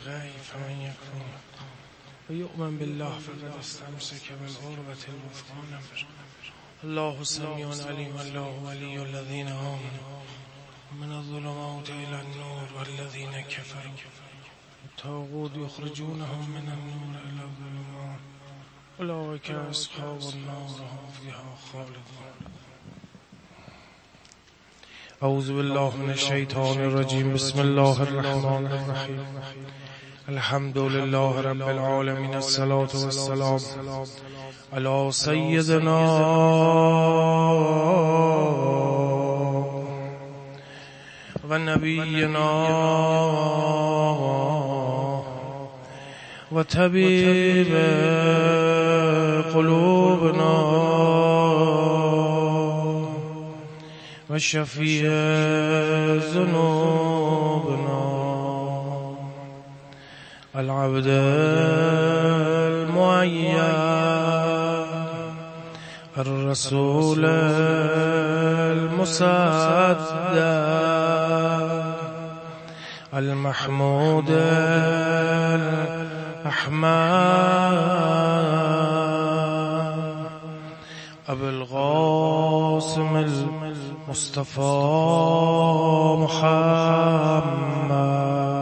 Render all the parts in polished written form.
الغیب فمن یکفر و یؤمن بالله فقد استمسک بالعروة الوثقی. الله سمیع علیم. الله ولی الذین آمنوا من الظلمات الى النور والذین کفروا الطاغوت یخرجونهم من النور الى الظلمات اولئک اصحاب النار هم فیها خالدون. اعوذ بالله من الشیطان الرجیم. بسم الله الرحمن الرحیم. الحمد لله رب العالمین. الصلاة والسلام علی سیدنا و نبینا و طبیب قلوبنا و شفیع ذنوبنا العبد المؤید الرسول المصدق المحمود الأحمد أبو القاسم المصطفى محمد.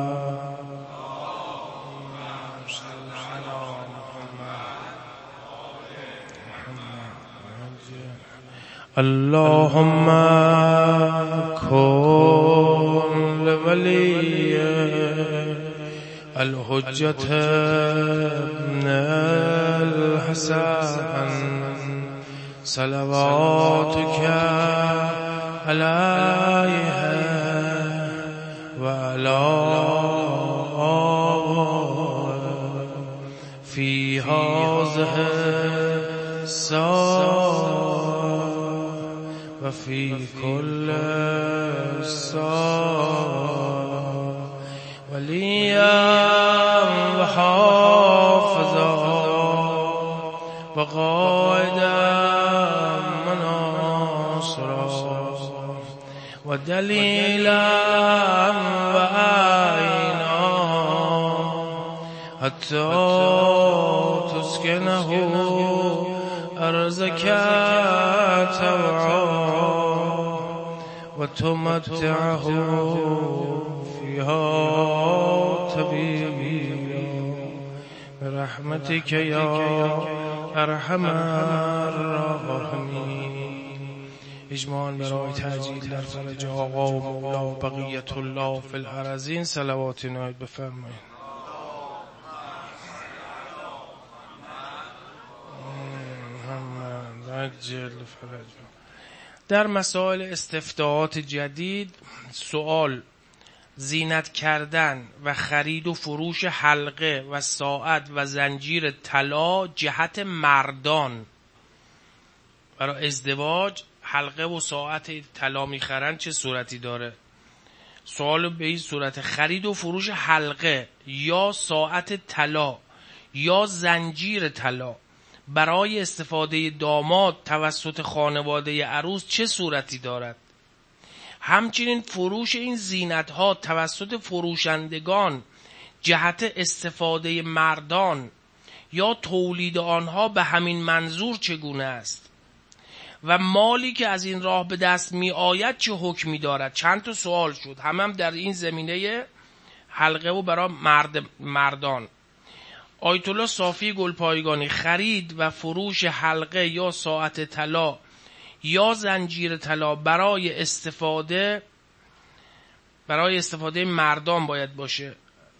اللهم كن لولي الحجة ابن الحسن صلواتك عليه وعلى في هذه الساعة وفي كل ساعة وليا وحافظا وقائدا وناصرا ودليلا وعينا حتى تسكنه أرزك توعا وتمتعه فيها طويلا برحمتك يا ارحم الراحمین. اجماعاً برای تعجیل در فرج آقا و مولا و بقیت الله فی الارضین صلوات نایت بفرمایید. عجل فرج. در مسائل استفتاءات جدید سوال زینت کردن و خرید و فروش حلقه و ساعت و زنجیر طلا جهت مردان برای ازدواج حلقه و ساعت طلا میخرن چه صورتی داره؟ سوال به این صورت: خرید و فروش حلقه یا ساعت طلا یا زنجیر طلا برای استفاده داماد توسط خانواده عروس چه صورتی دارد؟ همچنین فروش این زینت‌ها توسط فروشندگان جهت استفاده مردان یا تولید آنها به همین منظور چگونه است؟ و مالی که از این راه به دست می آید چه حکمی دارد؟ چند تا سوال شد، هم در این زمینه حلقه و برای مردان. آیت الله صافی گلپایگانی: خرید و فروش حلقه یا ساعت طلا یا زنجیر طلا برای استفاده مردان باید باشه.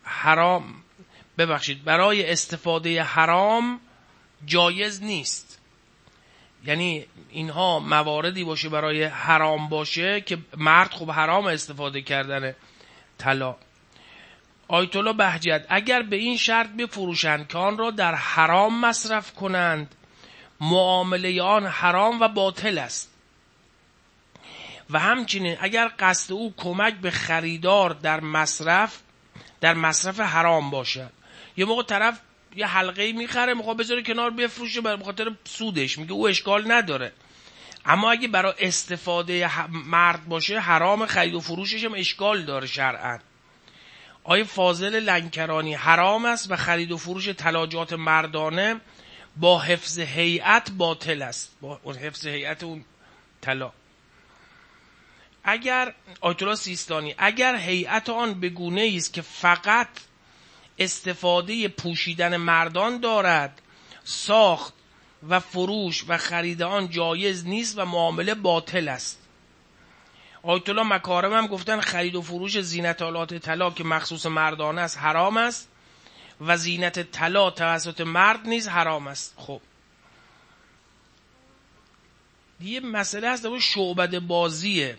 برای استفاده حرام جایز نیست. یعنی اینها مواردی باشه برای حرام باشه که مرد خوب حرام استفاده کردن طلا. آیت الله بهجت: اگر به این شرط بفروشند که آن را در حرام مصرف کنند معامله آن حرام و باطل است. و همچنین اگر قصد او کمک به خریدار در مصرف حرام باشد. یه موقع طرف یه حلقه‌ای میخره میخواد بذاره کنار بفروشه به خاطر سودش، میگه او اشکال نداره. اما اگه برای استفاده مرد باشه حرام خرید و فروشش هم اشکال داره شرعاً. آیه فاضل لنکرانی حرام است و خرید و فروش طلاجات مردانه با حفظ هیئت باطل است، با حفظ هیئت اون طلا. اگر آیت الله سیستانی اگر هیئت آن به گونه‌ای است که فقط استفاده پوشیدن مردان دارد، ساخت و فروش و خرید آن جایز نیست و معامله باطل است. آیت الله مکارم هم گفتن خرید و فروش زینت آلات طلا که مخصوص مردانه است حرام است و زینت طلا توسط مرد نیز حرام است. خب یه مسئله هست در شعبده بازیه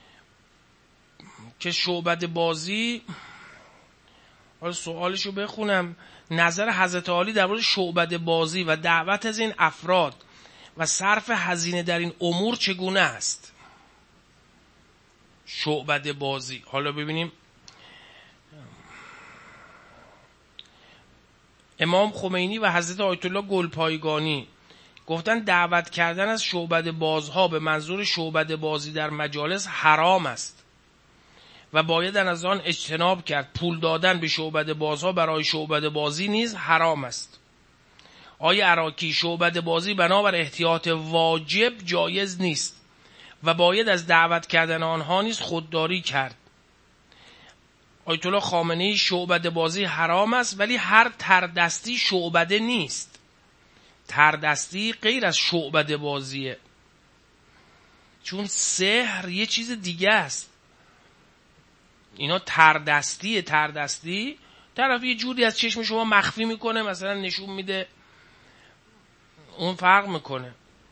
که شعبده بازی، حالا سوالشو بخونم، نظر حضرت عالی در مورد شعبده بازی و دعوت از این افراد و صرف هزینه در این امور چگونه است؟ شعبده بازی، حالا ببینیم. امام خمینی و حضرت آیت الله گلپایگانی گفتن دعوت کردن از شعبده بازها به منظور شعبده بازی در مجالس حرام است و باید از آن اجتناب کرد. پول دادن به شعبده بازها برای شعبده بازی نیز حرام است. آیه عراقی شعبده بازی بنابر احتیاط واجب جایز نیست و باید از دعوت کردن آنها نیز خودداری کرد. آیت الله خامنه‌ای شعبده بازی حرام است ولی هر تردستی شعبده نیست. تردستی غیر از شعبده بازیه، چون سحر یه چیز دیگه است. اینا تردستی طرف یه جوری از چشم شما مخفی میکنه، مثلا نشون میده، اون فرق میکنه.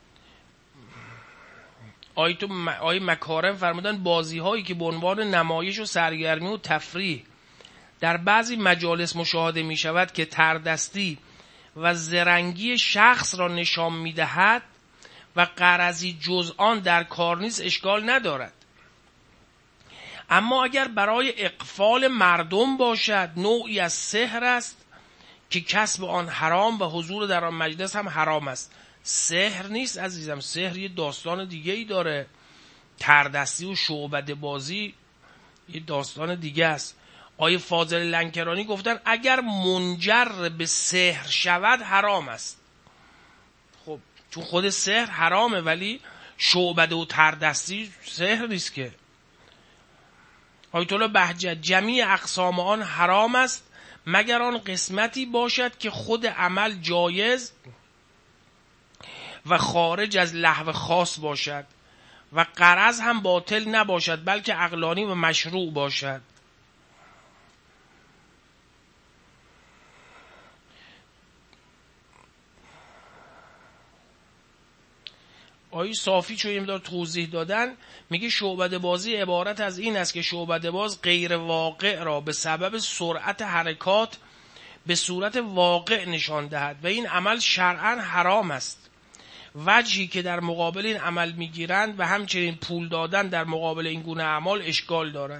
آیه مکارم فرمودن بازی هایی که به عنوان نمایش و سرگرمی و تفریح در بعضی مجالس مشاهده می شود که تردستی و زرنگی شخص را نشان می دهد و غرضی جز آن در کار نیست اشکال ندارد. اما اگر برای اغفال مردم باشد نوعی از سحر است که کسب آن حرام و حضور در آن مجلس هم حرام است. سحر نیست عزیزم، سحر یه داستان دیگه ای داره. تردستی و شعبده بازی یه داستان دیگه است. آیه فاضل لنکرانی گفتن اگر منجر به سحر شود حرام است. خب تو خود سحر حرامه ولی شعبده و تردستی سحر نیست که. آیت الله بهجت جمیع اقسام آن حرام است مگر آن قسمتی باشد که خود عمل جایز و خارج از لهو خاص باشد و غرض هم باطل نباشد بلکه عقلانی و مشروع باشد. آیه صافی چون یه توضیح دادن، میگه شعبده بازی عبارت از این است که شعبده باز غیر واقع را به سبب سرعت حرکات به صورت واقع نشان دهد و این عمل شرعاً حرام است. وجهی که در مقابل این عمل میگیرند و همچنین پول دادن در مقابل این گونه اعمال اشکال دارد.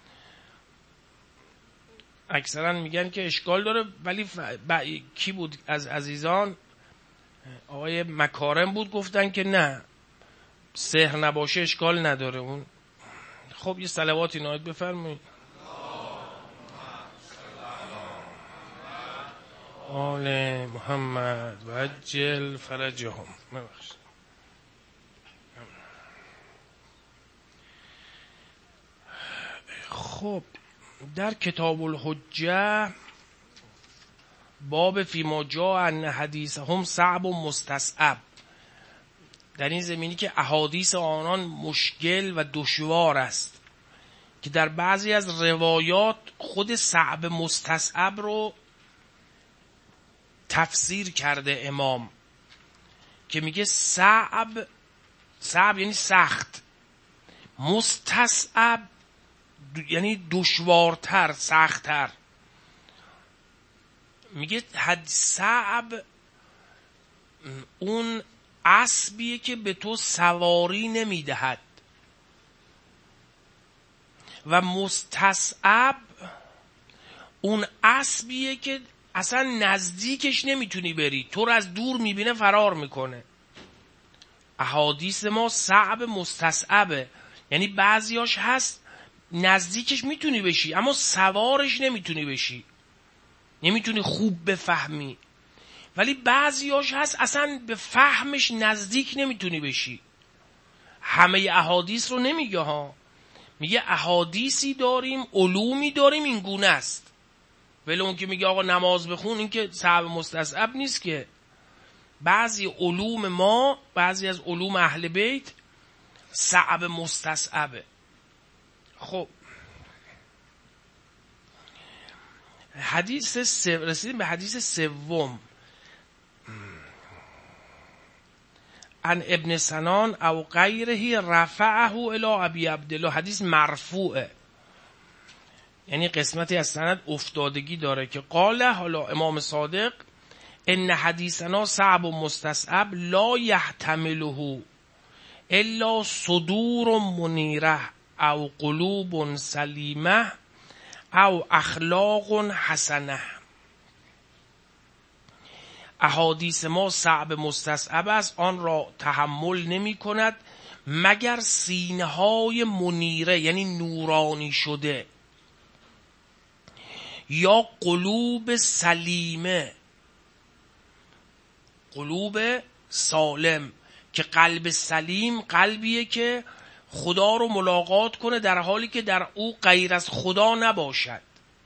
اکثرا میگن که اشکال داره ولی کی بود از عزیزان؟ آقای مکارم بود، گفتن که نه، سحر نباشه اشکال نداره اون. خب یه صلواتی نایت بفرمایید. آل محمد و عجل فرجهم. خب در کتاب الحجه باب فیما جاء ان حدیثهم صعب و مستصعب، در این زمینی که احادیث آنان مشکل و دشوار است که در بعضی از روایات خود صعب مستصعب رو تفسیر کرده امام که میگه صعب یعنی سخت، مستصعب یعنی دشوارتر، سختتر. میگه صعب اون اسبیه که به تو سواری نمیدهد و مستصعب اون اسبیه که اصلا نزدیکش نمیتونی بری، تو رو از دور میبینه فرار میکنه. احادیث ما صعب مستصعبه، یعنی بعضیاش هست نزدیکش میتونی بشی اما سوارش نمیتونی بشی، نمیتونی خوب بفهمی. ولی بعضیاش هست اصلا به فهمش نزدیک نمیتونی بشی. همه احادیث رو نمیگه ها، میگه احادیثی داریم، علومی داریم این گونه است. ولی اون که میگه آقا نماز بخون، این که صعب مستصعب نیست که. بعضی علوم ما، بعضی از علوم اهل بیت صعب مستصعبه. خب رسیدیم به حدیث سوم. عن ابن سنان او غیره رفعه الی ابی عبدالله، حدیث مرفوعه، یعنی قسمتی از سند افتادگی داره که قاله، حالا امام صادق، ان حدیثنا صعب و مستصعب لا یحتمله الا صدور منیره او قلوب سلیمه او اخلاق حسنه. احادیث ما صعب مستصعب است، آن را تحمل نمی کند مگر سینه های منیره یعنی نورانی شده، یا قلوب سلیمه، قلوب سالم، که قلب سلیم قلبیه که خدا رو ملاقات کنه در حالی که در او غیر از خدا نباشد،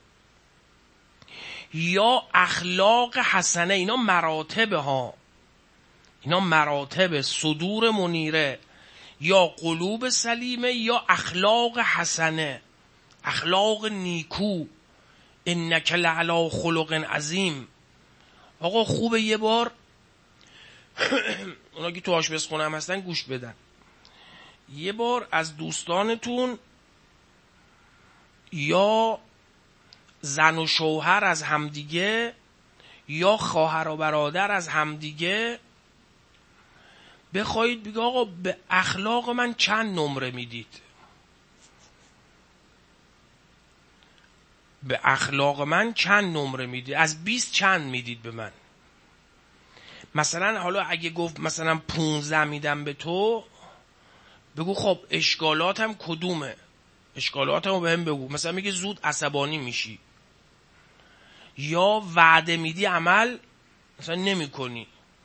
یا اخلاق حسنه. اینا مراتب ها، اینا مراتب، صدور منیره یا قلوب سلیمه یا اخلاق حسنه، اخلاق نیکو. انک لعلی خلق عظیم. آقا خوبه یه بار اونا که تو آشپزخونه هم هستن گوش بدن، یه بار از دوستانتون یا زن و شوهر از همدیگه یا خواهر و برادر از همدیگه بخواید بگه آقا به اخلاق من چند نمره میدید، به اخلاق من چند نمره میدید، از 20 چند میدید به من. مثلا حالا اگه گفت مثلا 15 میدم به تو، بگو خب اشکالاتم کدومه، اشکالاتمو بهم بگو. مثلا میگه زود عصبانی میشی، یا وعده میدی عمل مثلا نمی کنی،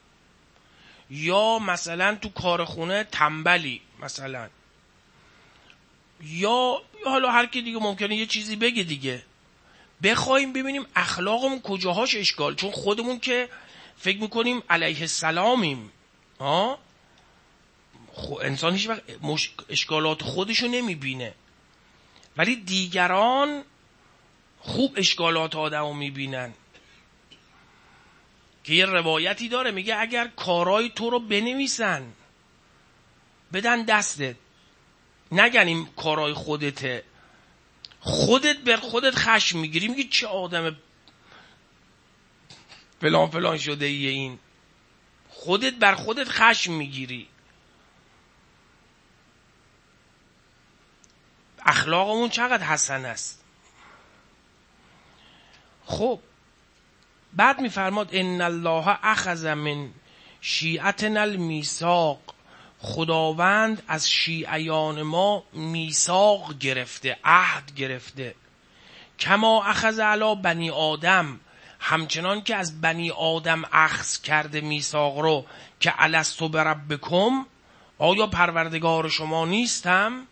یا مثلا تو کار خونه تنبلی مثلا، یا حالا هر کی دیگه ممکنه یه چیزی بگه دیگه. بخوایم ببینیم اخلاقمون کجاهاش اشکال، چون خودمون که فکر میکنیم علیه السلامیم، انسان هیچ وقت اشکالات خودشو نمیبینه، ولی دیگران خوب اشکالات آدمو میبینن. که یه روایتی داره میگه اگر کارای تو رو بنویسن بدن دستت، نگن این کارای خودته، خودت بر خودت خشم میگیری، میگی چه آدم فلان فلان شده ایه این، خودت بر خودت خشم میگیری. اخلاقمون چقدر حسن است. خب بعد میفرماد ان الله اخذ من شیعتنا المیثاق، خداوند از شیعیان ما میثاق گرفته، عهد گرفته. کما اخذ علی بنی آدم، همچنان که از بنی آدم اخذ کرده میثاق رو، که الست بربکم، آیا پروردگار شما نیستم؟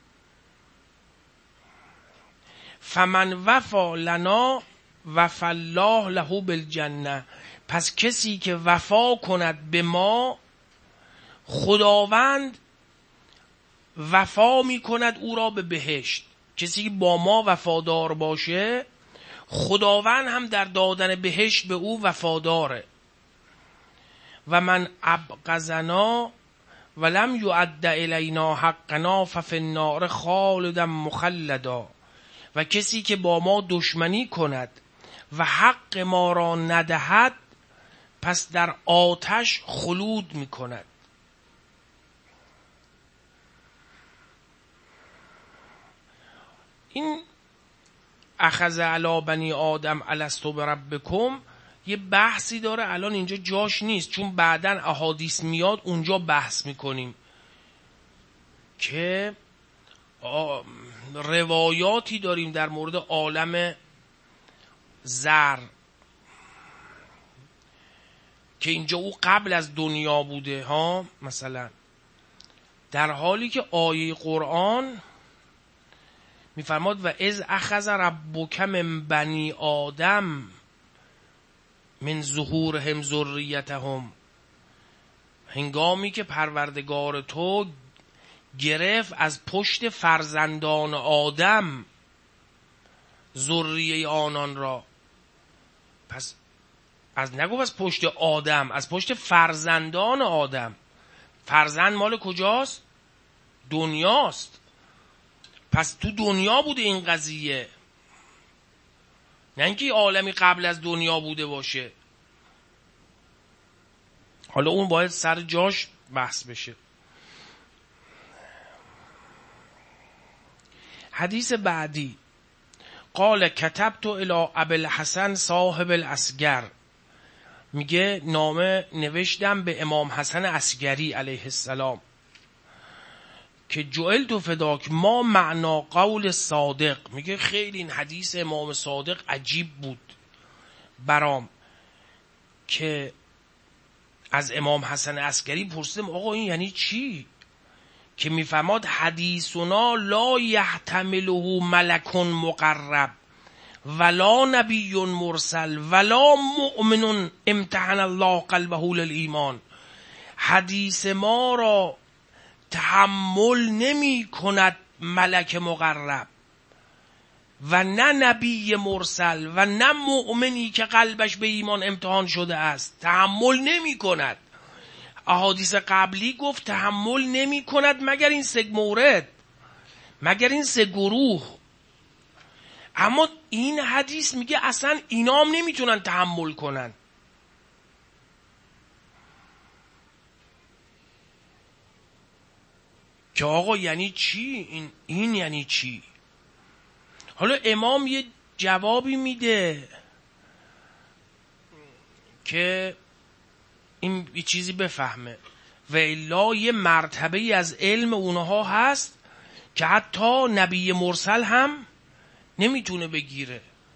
فمن وفا لنا وفا الله له بالجنه، پس کسی که وفا کند به ما، خداوند وفا می کند او را به بهشت. کسی که با ما وفادار باشه، خداوند هم در دادن بهشت به او وفاداره. و من ابغضنا ولم یؤد الینا حقنا ففی النار خالدا مخلدا، و کسی که با ما دشمنی کند و حق ما را ندهد، پس در آتش خلود می کند. این اخذ علی بنی آدم الست بربکم یه بحثی داره، الان اینجا جاش نیست، چون بعدن احادیث میاد اونجا بحث میکنیم که روایاتی داریم در مورد عالم زر که اینجا او قبل از دنیا بوده ها، مثلا در حالی که آیه قرآن میفرماد و اذ اخذ ربک من بنی آدم من ظهورهم ذریتهم، هنگامی که پروردگار تو گرفت از پشت فرزندان آدم ذریه آنان را. پس از نگفت از پشت آدم، از پشت فرزندان آدم. فرزند مال کجاست؟ دنیاست. پس تو دنیا بوده این قضیه، نه اینکه عالمی قبل از دنیا بوده باشه. حالا اون باید سر جاش بحث بشه. حدیث بعدی، قال کتبت الی ابی الحسن صاحب الاصغر، میگه نامه نوشتم به امام حسن اصغری علیه السلام که جعلت فداک ما معنا قول صادق. میگه خیلی این حدیث امام صادق عجیب بود برام که از امام حسن عسکری پرسیدم آقا این یعنی چی؟ که میفرماد حدیثنا لا یحتمله ملک مقرب ولا نبی مرسل ولا مؤمن امتحن الله قلبه للایمان. حدیث ما را تحمل نمی کند ملک مقرب و نه نبی مرسل و نه مؤمنی که قلبش به ایمان امتحان شده است، تحمل نمی کند. احادیث قبلی گفت تحمل نمی کند مگر این سه مورد، مگر این سه گروه. اما این حدیث میگه اصلا اینام نمیتونن تحمل کنن. که آقا یعنی چی؟ این یعنی چی؟ حالا امام یه جوابی میده که این یه چیزی بفهمه و الا یه مرتبه از علم اونها هست که حتی نبی مرسل هم نمیتونه بگیره،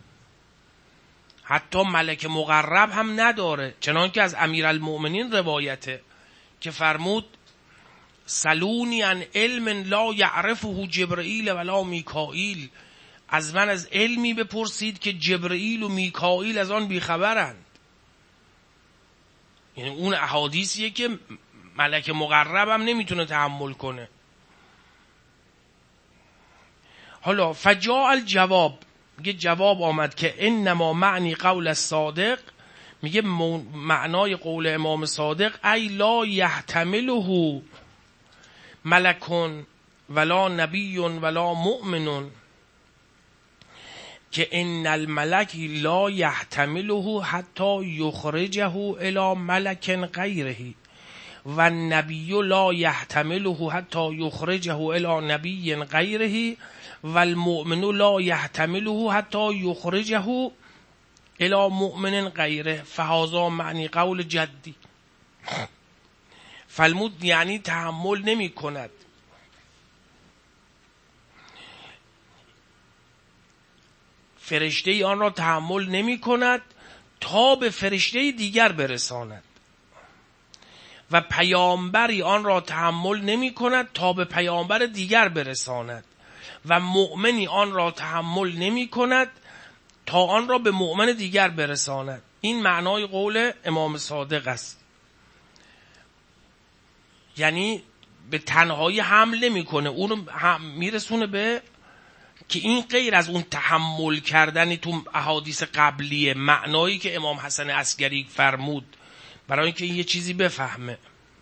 حتی ملک مقرب هم نداره. چنانکه از امیرالمؤمنین روایته که فرمود سلونی عن علم لا یعرفه جبرئیل ولا میکائیل، از من از علمی بپرسید که جبرئیل و میکائیل از آن بیخبرند. یعنی اون احادیثیه که ملک مقرب هم نمیتونه تحمل کنه. حالا فجاء الجواب، میگه جواب آمد که انما معنی قول الصادق، میگه معنای قول امام صادق ای لا یحتمله ملک ولا نبی ولا مؤمن، که ان الملک لا یحتمله حتی یخرجه الی ملک غیره و النبی لا یحتمله حتی یخرجه الی نبی غیره و المؤمن لا یحتمله حتی یخرجه الی مؤمن غیره فهذا معنی قول جدی. فالمود یعنی تحمل نمی کند. فرشته آن را تحمل نمی کند تا به فرشته دیگر برساند و پیامبری آن را تحمل نمی کند تا به پیامبر دیگر برساند و مؤمنی آن را تحمل نمی کند تا آن را به مؤمن دیگر برساند. این معنای قول امام صادق است. یعنی به تنهایی حمل نمی کنه، اون میرسونه به که این غیر از اون تحمل کردنی تو احادیث قبلیه، معنایی که امام حسن عسکری فرمود برای اینکه یه چیزی بفهمه.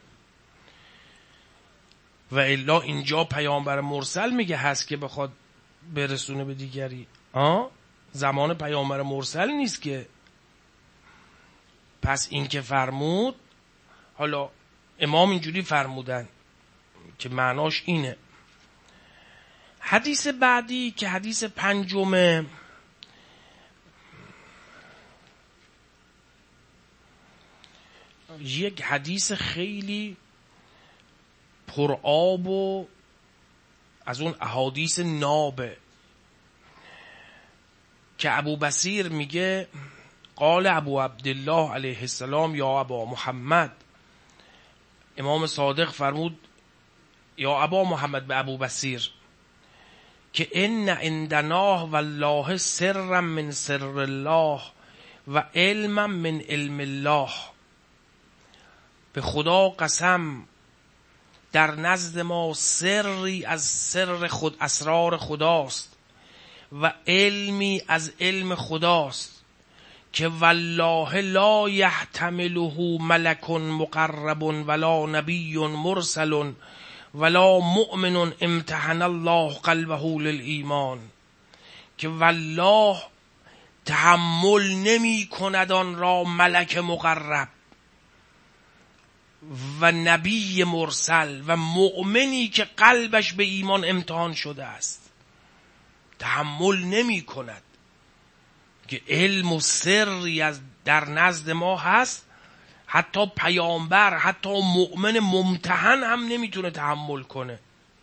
و الا اینجا پیامبر مرسل میگه هست که بخواد برسونه به دیگری. زمان پیامبر مرسل نیست که. پس این که فرمود، حالا امام اینجوری فرمودن که معناش اینه. حدیث بعدی که حدیث پنجمه، یک حدیث خیلی پرآب و از اون احادیث نابه که ابو بصیر میگه قال ابو عبدالله علیه السلام یا ابا محمد، امام صادق فرمود یا ابا محمد به ابو بصیر که ان عندنا والله سرا من سر الله و علما من علم الله، به خدا قسم در نزد ما سری از سر خود اسرار خداست و علمی از علم خداست که والله لا یحتمله ملک مقرب ولا نبی مرسل ولا مؤمن امتحن الله قلبه للایمان، که والله تحمل نمی کند آن را ملک مقرب و نبی مرسل و مؤمنی که قلبش به ایمان امتحان شده است، تحمل نمی کند که علم و سری از در نزد ما هست، حتی پیامبر، حتی مؤمن ممتحن هم نمیتونه تحمل کنه.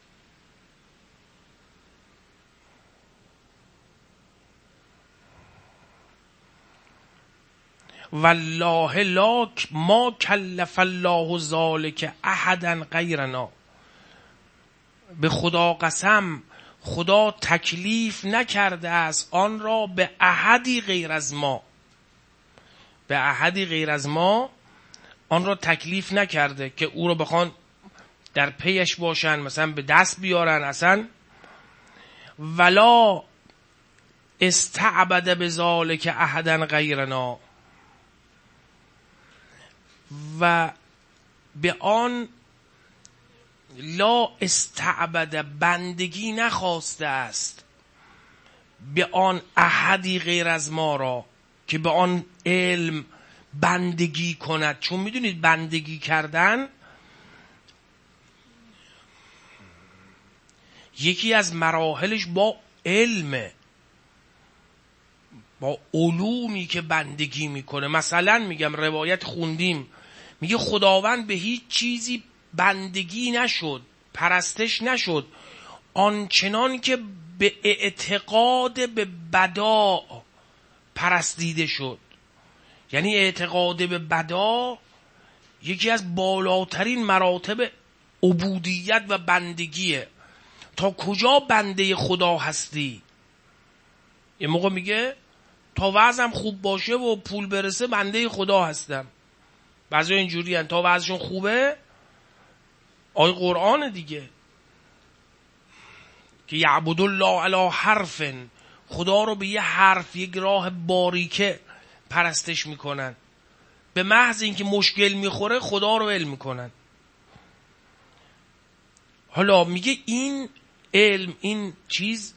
والله لا ما کلف الله ذلک احدا غیرنا، به خدا قسم خدا تکلیف نکرده است آن را به احدی غیر از ما، به احدی غیر از ما آن را تکلیف نکرده که او رو بخوان در پیش باشن، مثلا به دست بیارن اصلا. ولا استعبد بذلک احدا غیرنا، و به آن لا استعبد بندگی نخواسته است به آن احدی غیر از ما را که به آن علم بندگی کند. چون میدونید بندگی کردن یکی از مراحلش با علمه، با علومی که بندگی میکنه. مثلا میگم روایت خوندیم میگه خداوند به هیچ چیزی بندگی نشد، پرستش نشد آنچنان که به اعتقاد به بدا پرستیده شد. یعنی اعتقاد به بدا یکی از بالاترین مراتب عبودیت و بندگیه. تا کجا بنده خدا هستی؟ یه موقع میگه تا وضعم خوب باشه و پول برسه بنده خدا هستم. بعضی اینجوری هن تا وضعشون خوبه آیه قرآن دیگه که یعبد الله علی حرف، خدا رو به یه حرف، یک راه باریکه پرستش میکنن. به محض اینکه مشکل میخوره خدا رو ول میکنن. حالا میگه این علم، این چیز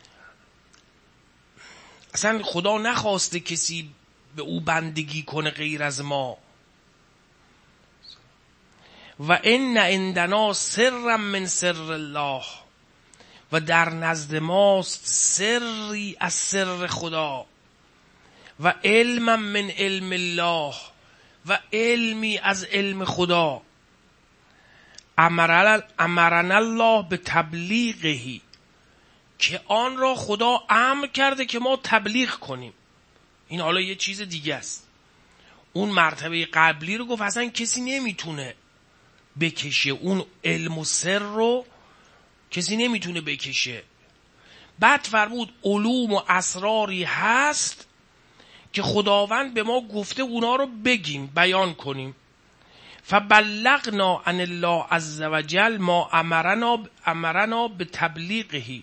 اصلا خدا نخواسته کسی به او بندگی کنه غیر از ما. و ان عندنا سرا من سر الله، و در نزد ماست سری از سر خدا و علما من علم الله، و علمی از علم خدا. امرنا الله به تبلیغهی، که آن را خدا امر کرده که ما تبلیغ کنیم. این حالا یه چیز دیگه است. اون مرتبه قبلی رو گفت اصلا کسی نمیتونه بکشه، اون علم و سر رو کسی نمیتونه بکشه. بعد فرمود علوم و اسراری هست که خداوند به ما گفته اونا رو بگیم، بیان کنیم. فبلغنا عن الله عز وجل ما امرنا به تبلیغهی.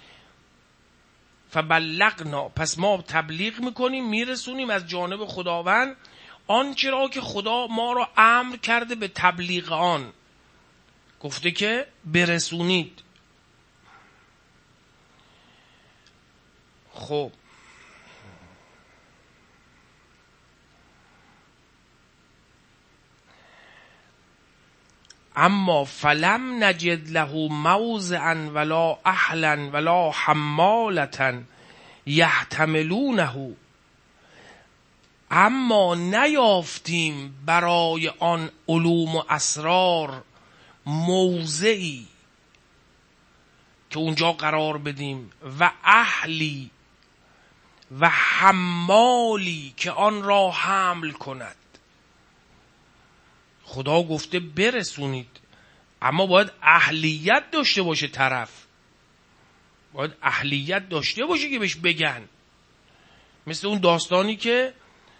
فبلغنا، پس ما تبلیغ میکنیم، میرسونیم از جانب خداوند آنچه را که خدا ما را امر کرده به تبلیغ آن، گفته که برسونید. خب اما فلم نجد له موضعا ولا اهلا ولا حمالة یحتملونه، اما نیافتیم برای آن علوم و اسرار موضعی که اونجا قرار بدیم و اهلی و حمالی که آن را حمل کند. خدا گفته برسونید، اما باید اهلیت داشته باشه طرف، باید اهلیت داشته باشه که بهش بگن. مثل اون داستانی که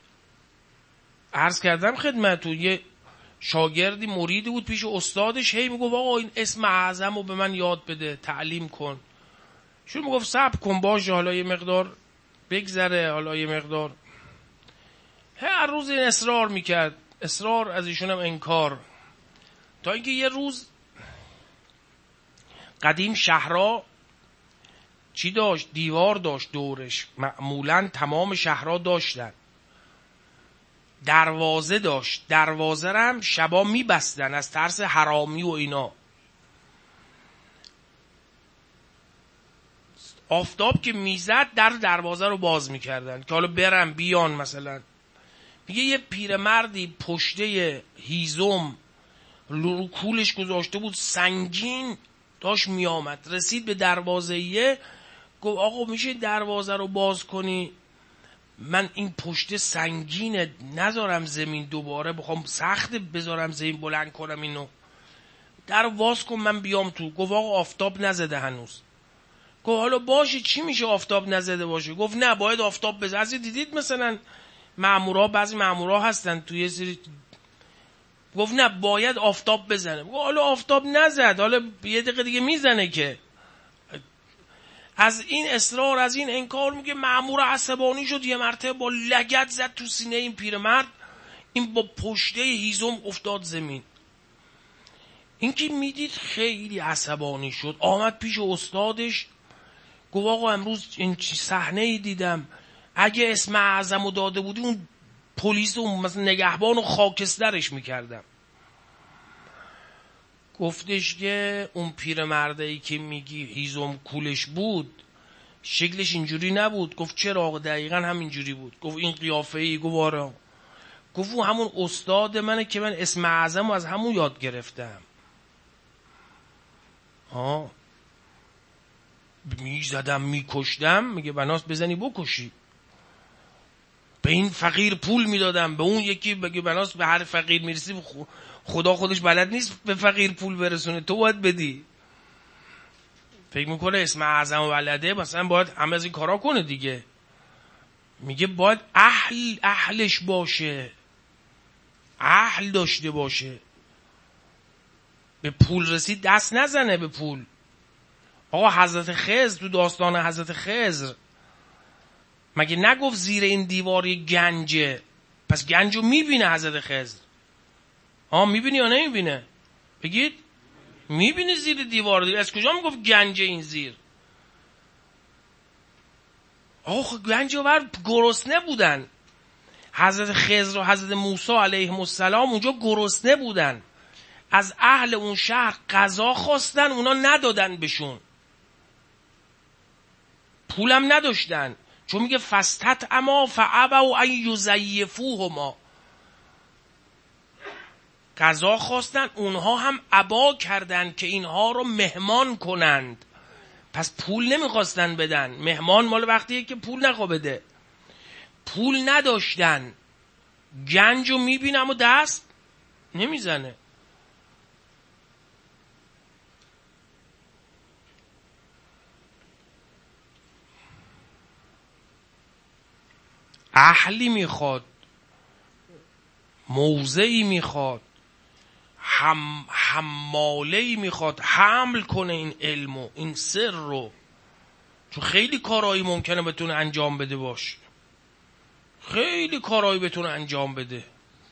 عرض کردم خدمتتون، یه شاگردی مریدی بود پیش استادش، هی میگفت آقا این اسم اعظم رو به من یاد بده، تعلیم کن. شروع میگفت صبر کن باشه، حالا یه مقدار بگذره، حالا یه مقدار. هر روز این اصرار میکرد، اصرار از ایشون هم انکار، تا اینکه یه روز قدیم شهرها چی داشت؟ دیوار داشت دورش، معمولا تمام شهرها داشتن. دروازه داشت، دروازه رو هم شبا میبستن از ترس حرامی و اینا. آفتاب که میزد در دروازه رو باز میکردن که حالا برن بیان. مثلا میگه یه پیرمردی پشته هیزم رو کولش گذاشته بود، سنگین داشت میامد، رسید به دروازه، گفت آقا میشه دروازه رو باز کنی؟ من این پشته سنگینه، نذارم زمین، دوباره بخوام سخت بذارم زمین بلند کنم اینو، در واز کن من بیام تو. گفت آقا آفتاب نزده هنوز. گفت حالا باشه چی میشه آفتاب نزده باشه؟ گفت نه باید آفتاب بزنه. از دیدید مثلا مامورا، بعضی مامورا هستن توی سری، گفت نه باید آفتاب بزنه. گفت حالا آفتاب نزد، حالا یه دقیقه دیگه میزنه که. از این اصرار، از این انکار، میگه مأمور عصبانی شد، یه مرتبه با لگد زد تو سینه این پیرمرد، این با پشته هیزم افتاد زمین. این که میدید خیلی عصبانی شد، آمد پیش استادش، گفت آقا امروز این صحنه ای دیدم، اگه اسم اعظمو داده بودی اون پلیس و مثلا نگهبان و خاکسترش میکردم. گفتش که اون پیرمردی که میگی هیزم کولش بود شکلش اینجوری نبود. گفت چرا آقا؟ دقیقا همینجوری بود. گفت این قیافه ای؟ گفت آره. گفت اون همون استاد منه که من اسم اعظمو از همون یاد گرفتم. میزدم میکشتم، میگه بناست بزنی بکشی. به این فقیر پول میدادم، به اون یکی بگه بناست به هر فقیر میرسی، خدا خودش بلد نیست به فقیر پول برسونه، تو باید بدی. فکر میکنه اسم اعظم و بلده مثلا باید همه از این کارا کنه دیگه. میگه باید اهلش باشه، اهل داشته باشه. به پول رسید دست نزنه به پول. آقا حضرت خضر تو داستان حضرت خضر مگه نگفت زیر این دیواری گنجه؟ پس گنجو میبینه حضرت خضر. میبینی یا نمیبینه؟ بگید میبینه زیر دیوار. از کجا میگفت گنجه این زیر؟ آقا گنجو بر گرسنه بودن. حضرت خضر و حضرت موسی علیهم السلام اونجا گرسنه بودن، از اهل اون شهر غذا خواستن، اونا ندادن بهشون، پولم نداشتن، چون میگه فاستطعما فابوا ان یضیفوهما، غذا خواستن اونها هم ابا کردن که اینها رو مهمان کنند. پس پول نمیخواستن بدن. مهمان مال وقتیه که پول نخوا بده. پول نداشتن، گنجو میبینم و دست نمیزنه. اهلی میخواد، موضعی میخواد، حمالهی میخواد حمل کنه این علمو، این سر رو. چون خیلی کارهایی ممکنه بتونه انجام بده باشه، خیلی کارهایی بتونه انجام بده.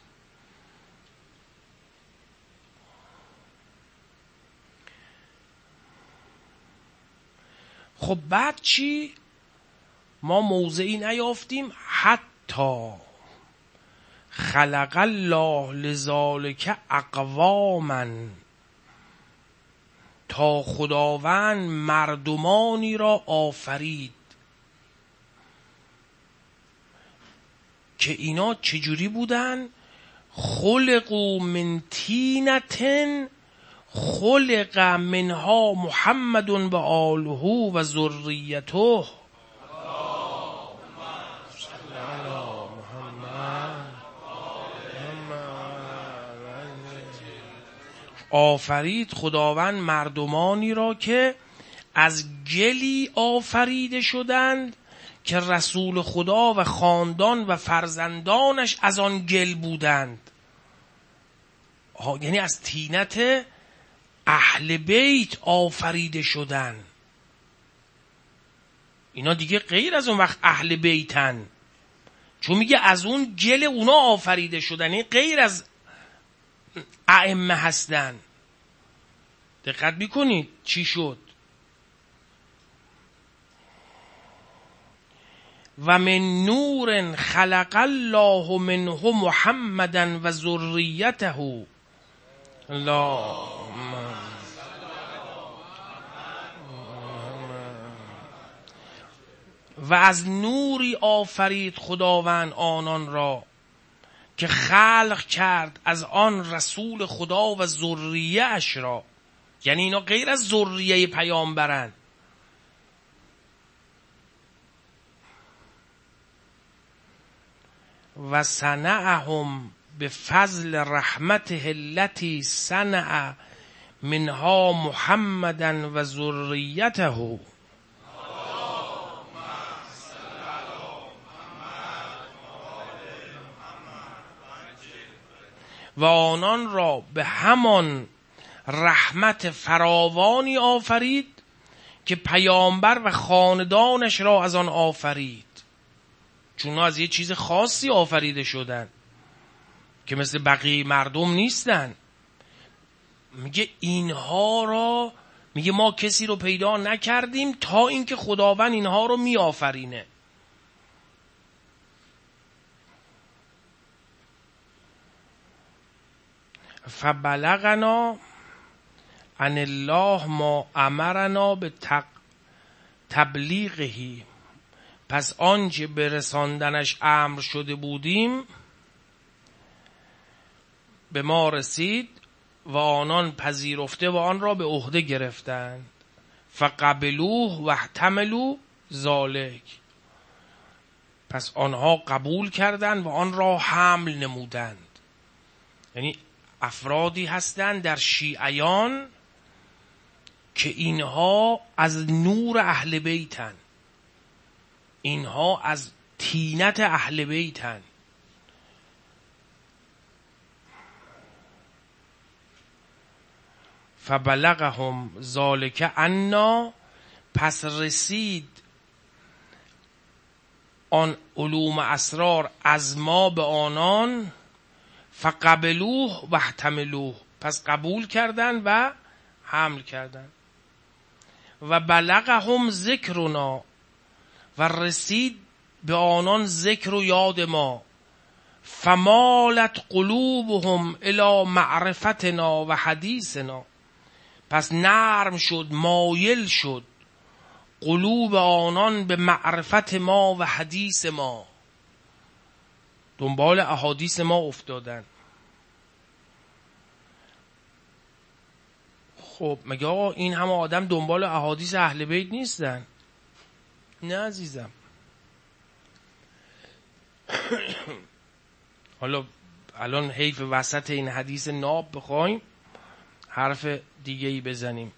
خب بعد چی؟ ما موضعی نیافتیم حتی خلق الله لذالک اقواما، تا خداوند مردمانی را آفرید که اینا چجوری بودن؟ خلقوا من طینة خلق منها محمد و آله و ذریته. آفرید خداوند مردمانی را که از گلی آفریده شدند که رسول خدا و خاندان و فرزندانش از آن گل بودند. یعنی از طینت اهل بیت آفریده شدند. اینا دیگه غیر از اون وقت اهل بیتن، چون میگه از اون گل اونا آفریده شدن، این غیر از ائمه هستن. دقت میکنید چی شد؟ و من نور خلق الله منه محمدا و ذریته. اللهم و از نوری آفرید خداوند آنان را که خلق کرد از آن رسول خدا و ذریه اش را. یعنی اینا غیر از ذریه پیامبرند. و صنعهم بفضل رحمته التي صنع منها محمدا و ذریته. و آنان را به همان رحمت فراوانی آفرید که پیامبر و خاندانش را از آن آفرید. چون از یه چیز خاصی آفریده شدن که مثل بقیه مردم نیستن. میگه اینها را، میگه ما کسی رو پیدا نکردیم تا اینکه خداوند اینها رو می آفرینه. فبلغنا عن الله ما امرنا به تبلیغه. پس آنچه به رساندنش امر شده بودیم به ما رسید و آنان پذیرفته و آن را به عهده گرفتند. فقبلوه و احتملوا ذلک. پس آنها قبول کردند و آن را حمل نمودند. یعنی افرادی هستند در شیعیان که اینها از نور اهل بیتن، اینها از طینت اهل بیتن. فبلغهم ذالک عنا. پس رسید آن علوم اسرار از ما به آنان. فقبلوه و احتملوه. پس قبول کردن و حمل کردن. و بلغهم ذکرنا. و رسید به آنان ذکر و یاد ما. فمالت قلوبهم الی معرفتنا و حدیثنا. پس نرم شد، مایل شد قلوب آنان به معرفت ما و حدیث ما، دنبال احادیث ما افتادن. خب مگه آقا این همه آدم دنبال احادیث اهل بیت نیستن؟ نه عزیزم. حالا الان حیف وسط این حدیث ناب بخوایم حرف دیگه ای بزنیم.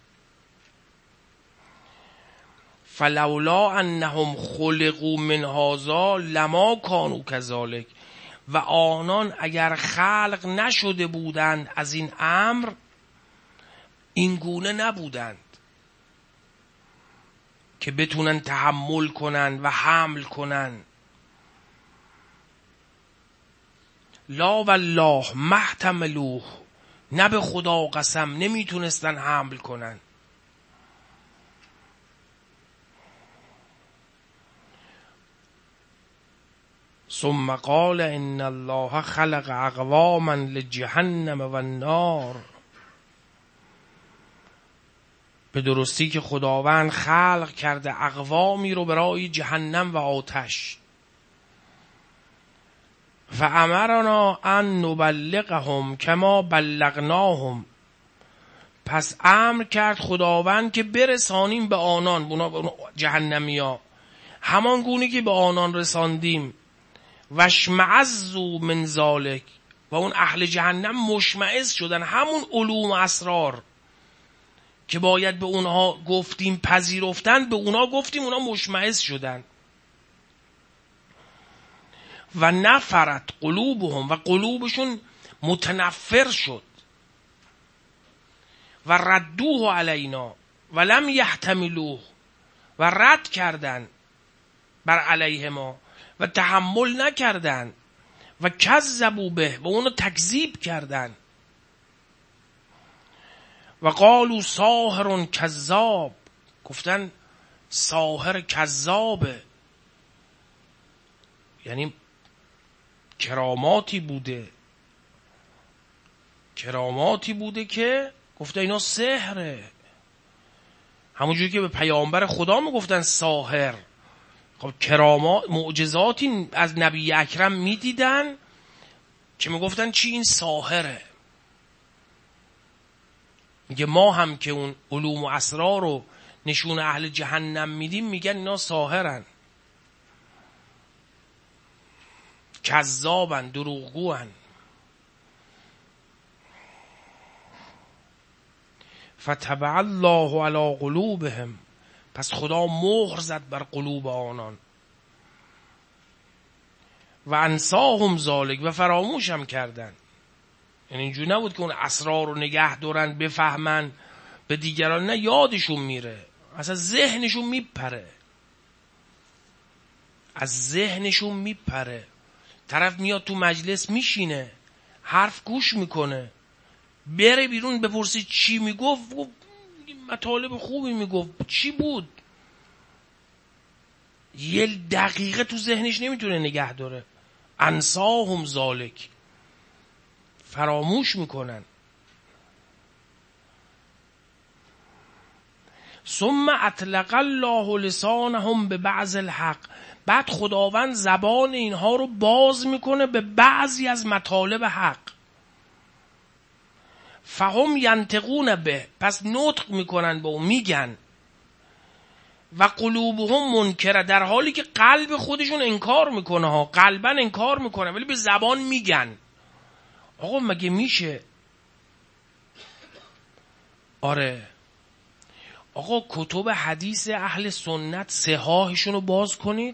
فلولا انهم خلقوا من هذا لما كانوا كذلك. و آنان اگر خلق نشده بودند از این امر این گونه نبودند که بتونن تحمل کنن و حمل کنن. لا والله محتملوه. نه به خدا قسم نمیتونستن حمل کنن. ثم قال ان الله خلق اقواما لجهنم و النار. به درستی که خداوند خلق کرده اقوامی رو برای جهنم و آتش. فامرنا ان نبلغهم کما بلغناهم. پس امر کرد خداوند که برسانیم به آنان، به جهنمیا، همان گونه که به آنان رساندیم. واشمعزوا من ذلک، و اون اهل جهنم مشمئز شدن، همون علوم و اسرار که باید به اونها گفتیم پذیرفتن، به اونها گفتیم، اونها مشمئز شدن. و نفرت قلوبهم، و قلوبشون متنفر شد. و ردوه علینا ولم یحتملوه، و رد کردن بر علیه ما و تحمل نکردن. و کذبوا به، و اونو تکذیب کردن. و قالوا ساحر کذاب، گفتن ساحر کذابه، یعنی کراماتی بوده که گفته اینا سحره. همونجوری که به پیامبر خدا میگفتن ساحر، خب کرامات، معجزاتی از نبی اکرم میدیدن که میگفتن چی این ساحره. میگه ما هم که اون علوم و اسرار رو نشون اهل جهنم میدیم، میگن اینا ساحرن، کذابن، دروغگوان. فتبع الله علی قلوبهم، پس خدا مهر زد بر قلوب آنان. و انساهم ذالک، و فراموش هم کردن. یعنی اینجوری نبود که اون اسرار رو نگه دارن بفهمن به دیگران، نه، یادشون میره، اصلا ذهنشون میپره. طرف میاد تو مجلس میشینه، حرف گوش میکنه، بره بیرون بپرسی چی میگفت، مطالب خوبی میگفت، چی بود؟ یه دقیقه تو ذهنش نمیتونه نگه داره. انساهم ذالک، فراموش میکنن. ثم اطلق الله لسانهم به بعض الحق، بعد خداوند زبان اینها رو باز میکنه به بعضی از مطالب حق. فهم ینطقون به، پس نطق میکنن به اون، میگن. و قلوبهم منکره، در حالی که قلب خودشون انکار میکنه ها، قلبا انکار میکنه ولی به زبان میگن. آقا مگه میشه؟ آره آقا، کتب حدیث اهل سنت صحاحشون رو باز کنید.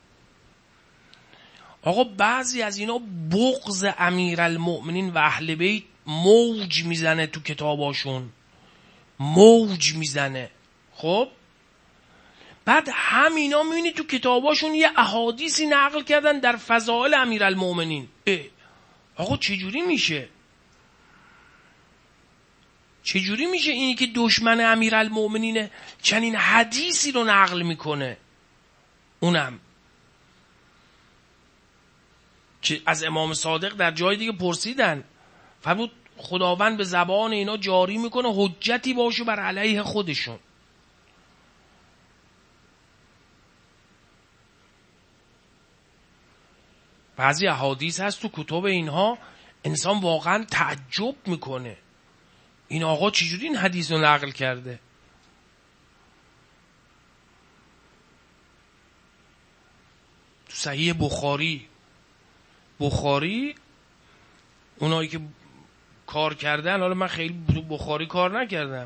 آقا بعضی از اینا بغض امیرالمؤمنین و اهل بیت موج میزنه تو کتاباشون، موج میزنه. خب بعد همینا میبینی تو کتاباشون یه احادیثی نقل کردن در فضائل امیرالمؤمنین. آقا چجوری میشه؟ چجوری میشه اینی که دشمن امیرالمؤمنینه چنین حدیثی رو نقل میکنه؟ اونم که از امام صادق در جای دیگه پرسیدن، فرمود خداوند به زبان اینا جاری میکنه حجتی باشه بر علیه خودشون. بعضی احادیث هست تو کتب اینها انسان واقعا تعجب میکنه، این آقا چجوری این حدیث رو نقل کرده؟ تو صحیح بخاری اونایی که کار کردن، حالا من خیلی بخاری کار نکردم،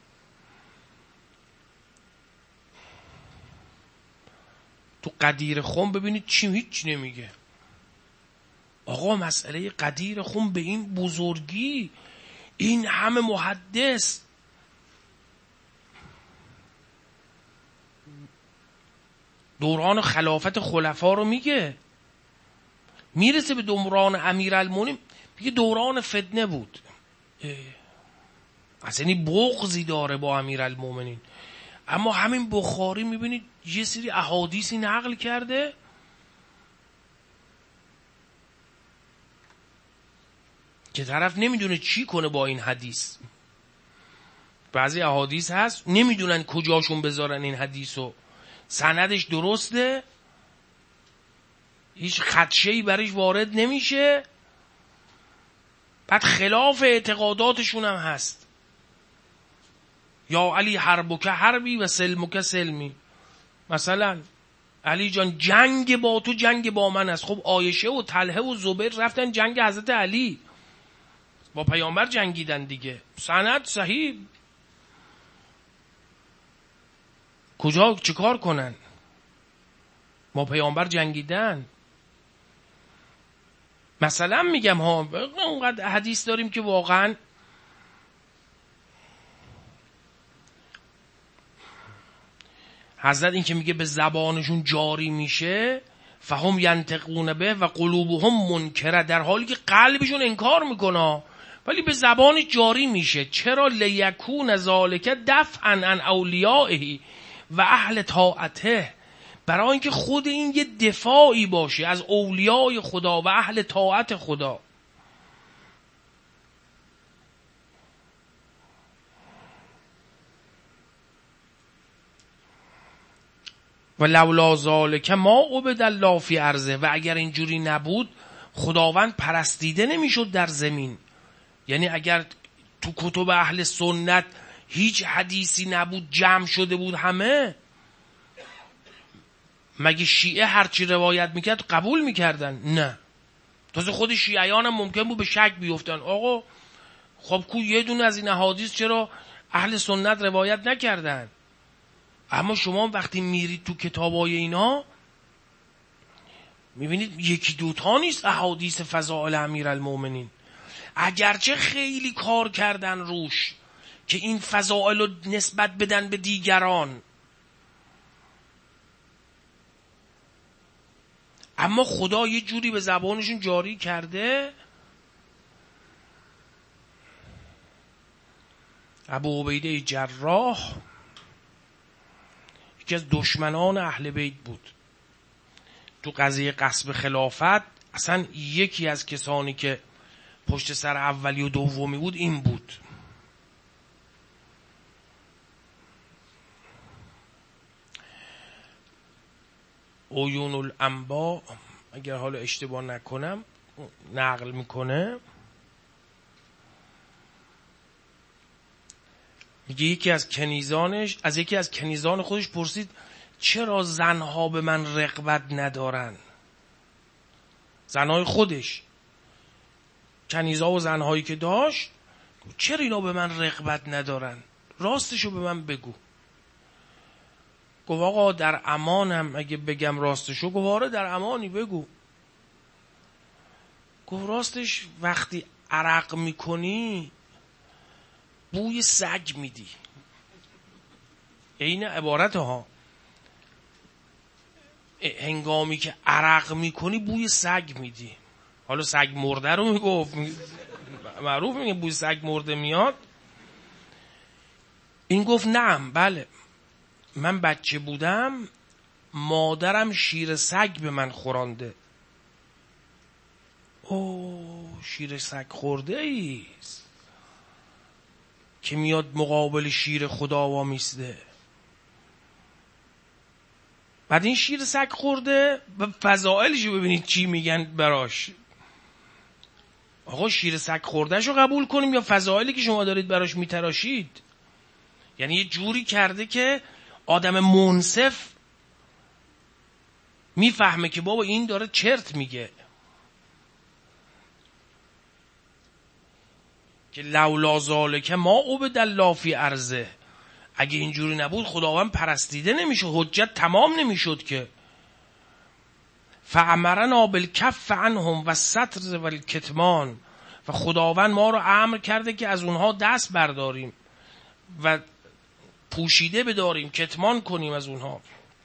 تو قدیر خم ببینید هیچ نمیگه. آقا مسئله قدیر خم به این بزرگی، این همه محدث، دوران خلافت خلفا رو میگه، میرسه به دوران امیرالمومنین میگه دوران فتنه بود. اصلا این بغضی داره با امیرالمومنین. اما همین بخاری میبینید یه سری احادیثی نقل کرده که طرف نمیدونه چی کنه با این حدیث. بعضی احادیث هست نمیدونن کجاشون بذارن این حدیثو، سندش درسته، هیچ خدشه‌ای برش وارد نمیشه، بعد خلاف اعتقاداتشون هم هست. یا علی حربک حربی و سلمک سلمی. مثلا علی جان جنگ با تو جنگ با من است. خب عایشه و طلحه و زبیر رفتن جنگ حضرت علی، با پیامبر جنگیدن دیگه، سند صحیح. کجا چیکار کنن؟ با پیامبر جنگیدن. مثلا میگم ها، اونقدر حدیث داریم که واقعا حضرت این که میگه به زبانشون جاری میشه، فهم ینطقون به و قلوبهم منکره، در حالی که قلبشون انکار میکنه ولی به زبان جاری میشه. چرا؟ لیکون ذالک دفعا عن اولیائه و اهل طاعته، برای اینکه خود این یه دفاعی باشه از اولیای خدا و اهل طاعت خدا. و لولا ذالک ما عبد الله فی ارضه، و اگر اینجوری نبود خداوند پرستیده نمیشد در زمین. یعنی اگر تو کتب اهل سنت هیچ حدیثی نبود، جمع شده بود همه، مگه شیعه هرچی روایت میکرد قبول میکردن؟ نه. تازه خود شیعیان هم ممکن بود به شک بیفتن، آقا خب کو یه دونه از این احادیث چرا اهل سنت روایت نکردن؟ اما شما وقتی میرید تو کتابای اینا میبینید یکی دوتا نیست احادیث فضائل امیرالمومنین، اگرچه خیلی کار کردن روش که این فضائل رو نسبت بدن به دیگران، اما خدا یه جوری به زبانشون جاری کرده. ابو عبیده جراح یکی از دشمنان اهل بیت بود. تو قضیه غصب خلافت اصلا یکی از کسانی که پشت سر اولی و دومی بود این بود. عیون الانبا اگر حالا اشتباه نکنم نقل میکنه، میگه یکی از کنیزان خودش پرسید چرا زنها به من رغبت ندارن؟ زنهای خودش، کنیزا و زنهایی که داشت، چرا اینا به من رغبت ندارن؟ راستشو به من بگو. گفت آقا در امانم، اگه بگم راستشو. گفت آره در امانی، بگو. گفت راستش وقتی عرق میکنی بوی سگ میدی. این عبارت ها، هنگامی که عرق میکنی بوی سگ میدی. حالا سگ مرده رو میگفت، معروف میگه بوی سگ مرده میاد. این گفت نعم بله، من بچه بودم مادرم شیر سگ به من خورانده. او شیر سگ خورده ایست که میاد مقابل شیر خدا وامیسته. بعد این شیر سگ خورده و فضائلشو ببینید چی میگن براش. آقا شیر سگ خوردهشو قبول کنیم یا فضائلی که شما دارید براش میتراشید؟ یعنی یه جوری کرده که آدم منصف میفهمه که بابا این داره چرت میگه. که لولا ذالک ما عبد الله فی ارضه، اگه اینجوری نبود خداوند پرستیده نمیشد، حجت تمام نمیشد که. فامرنا بالکف عنهم و الستر و الکتمان، و خداوند ما رو امر کرده که از اونها دست برداریم و پوشیده بداریم، کتمان کنیم از اونها.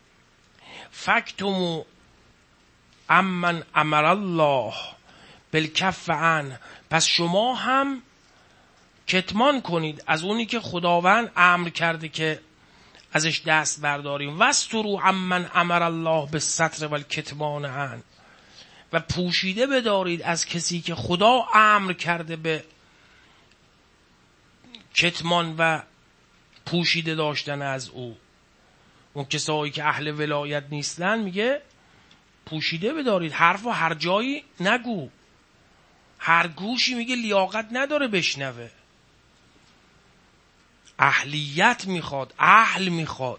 فکتمو امن امر الله بالکف عن، پس شما هم کتمان کنید از اونی که خداوند امر کرده که ازش دست برداریم. واستروا عمن امر الله بالستر و الکتمان عن، و پوشیده بدارید از کسی که خدا امر کرده به کتمان و پوشیده داشتن از او. اون کسایی که اهل ولایت نیستن میگه پوشیده بدارید، حرف و هر جایی نگو، هر گوشی میگه لیاقت نداره بشنوه. اهلیت میخواد، اهل میخواد.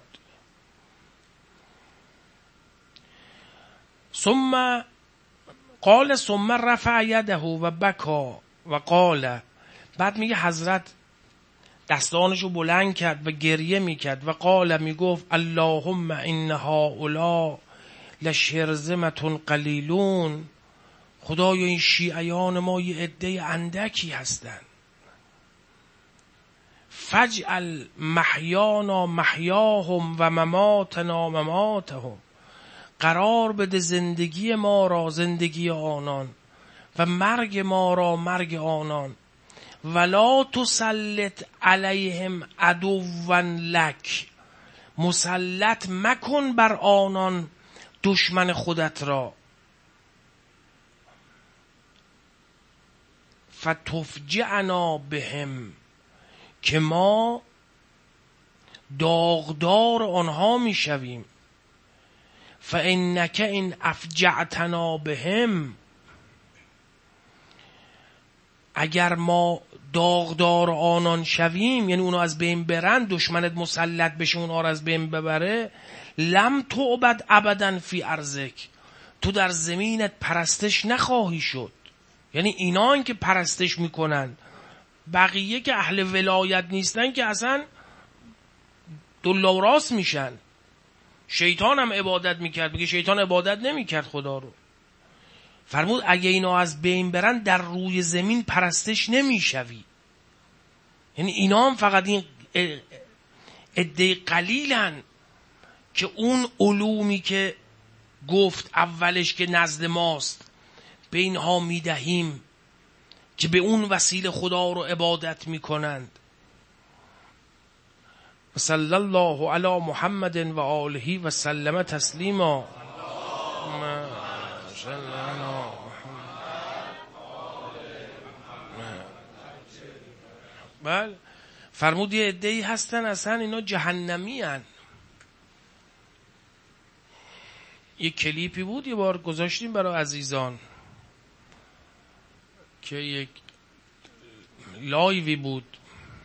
ثم قال ثم رفع یده و بکا و قال، بعد میگه حضرت دستانشو بلند کرد و گریه میکرد و قال میگفت اللهم ان هؤلاء لشرذمة قلیلون، خدایا این شیعیان ما یه عده اندکی هستن. فاجعل محیانا محیاهم و مماتنا مماتهم، قرار بده زندگی ما را زندگی آنان و مرگ ما را مرگ آنان. ولا تسلط علیهم عدوا لک، مسلط مکن بر آنان دشمن خودت را. فتفجعنا بهم، که ما داغدار آنها میشویم. فانک ان افجعتنا بهم، اگر ما داغدار آنان شویم، یعنی اونا از بین برن، دشمنت مسلط بشه اونا رو از بین ببره، لم تعبد ابدا فی ارضک، تو در زمینت پرستش نخواهی شد. یعنی اینا که پرستش میکنن، بقیه که اهل ولایت نیستن که اصلا دل و راست میشن. شیطان هم عبادت میکرد، میگه شیطان عبادت نمیکرد خدا رو. فرمود اگه اینا از بین برن در روی زمین پرستش نمیشوی. یعنی اینا هم فقط این عده قلیلن که اون علومی که گفت اولش که نزد ماست به اینها میدهیم که به اون وسیله خدا رو عبادت میکنند. صلی الله علی محمد و آله و سلم تسلیما. بله، فرمود یه عده‌ای هستن اصلا اینا جهنمی هن. یه کلیپی بود یه بار گذاشتیم برای عزیزان که یک لایوی بود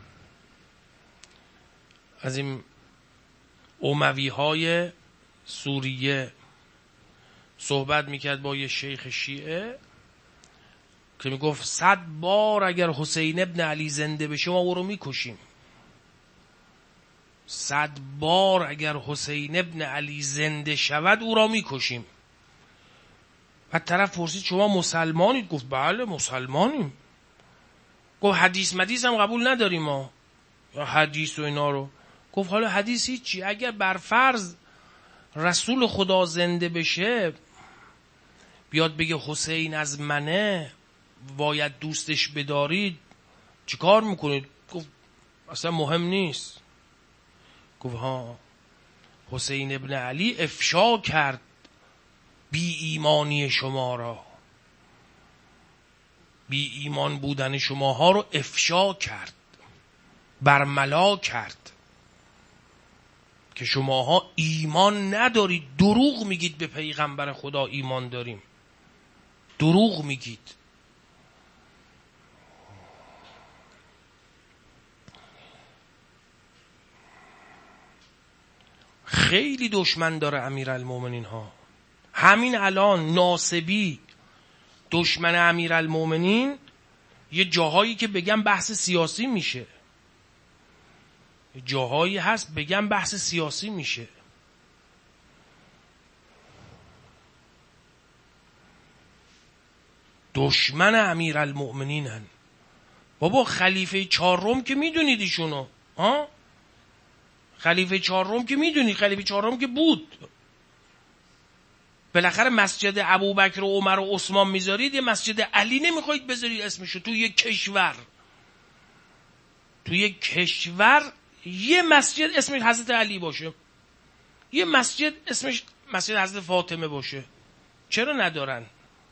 از این اموی های سوریه، صحبت میکرد با یه شیخ شیعه که میگفت 100 بار اگر حسین ابن علی زنده بشه ما او رو میکشیم. 100 بار اگر حسین ابن علی زنده شود او را میکشیم. بعد طرف پرسید شما مسلمانید؟ گفت بله مسلمانیم. گفت حدیث مدیث هم قبول نداریم ما، یا حدیث و اینا رو. گفت حالا حدیث هیچی، اگر بر فرض رسول خدا زنده بشه بیاد بگه حسین از منه، باید دوستش بدارید، چی کار میکنید؟ گفت اصلا مهم نیست. گفت ها، حسین ابن علی افشا کرد بی ایمانی شما را، بی ایمان بودن شماها رو افشا کرد، برملا کرد که شماها ایمان ندارید، دروغ میگید به پیغمبر خدا ایمان داریم، دروغ میگید. خیلی دشمن داره امیرالمومنین ها. همین الان ناصبی دشمن امیرالمومنین، یه جاهایی که بگم بحث سیاسی میشه، یه جاهایی هست بگم بحث سیاسی میشه. دشمن امیرالمومنینن. بابا خلیفه چهارم که میدونید ایشونو، ها؟ خلیفه چهارم که میدونی، خلیفه چهارم که بود. بالاخره مسجد ابوبکر و عمر و عثمان میذارید، یه مسجد علی نمیخواید بذارید اسمشو تو یک کشور. تو یک کشور یه مسجد اسمش حضرت علی باشه، یه مسجد اسمش مسجد حضرت فاطمه باشه. چرا ندارن؟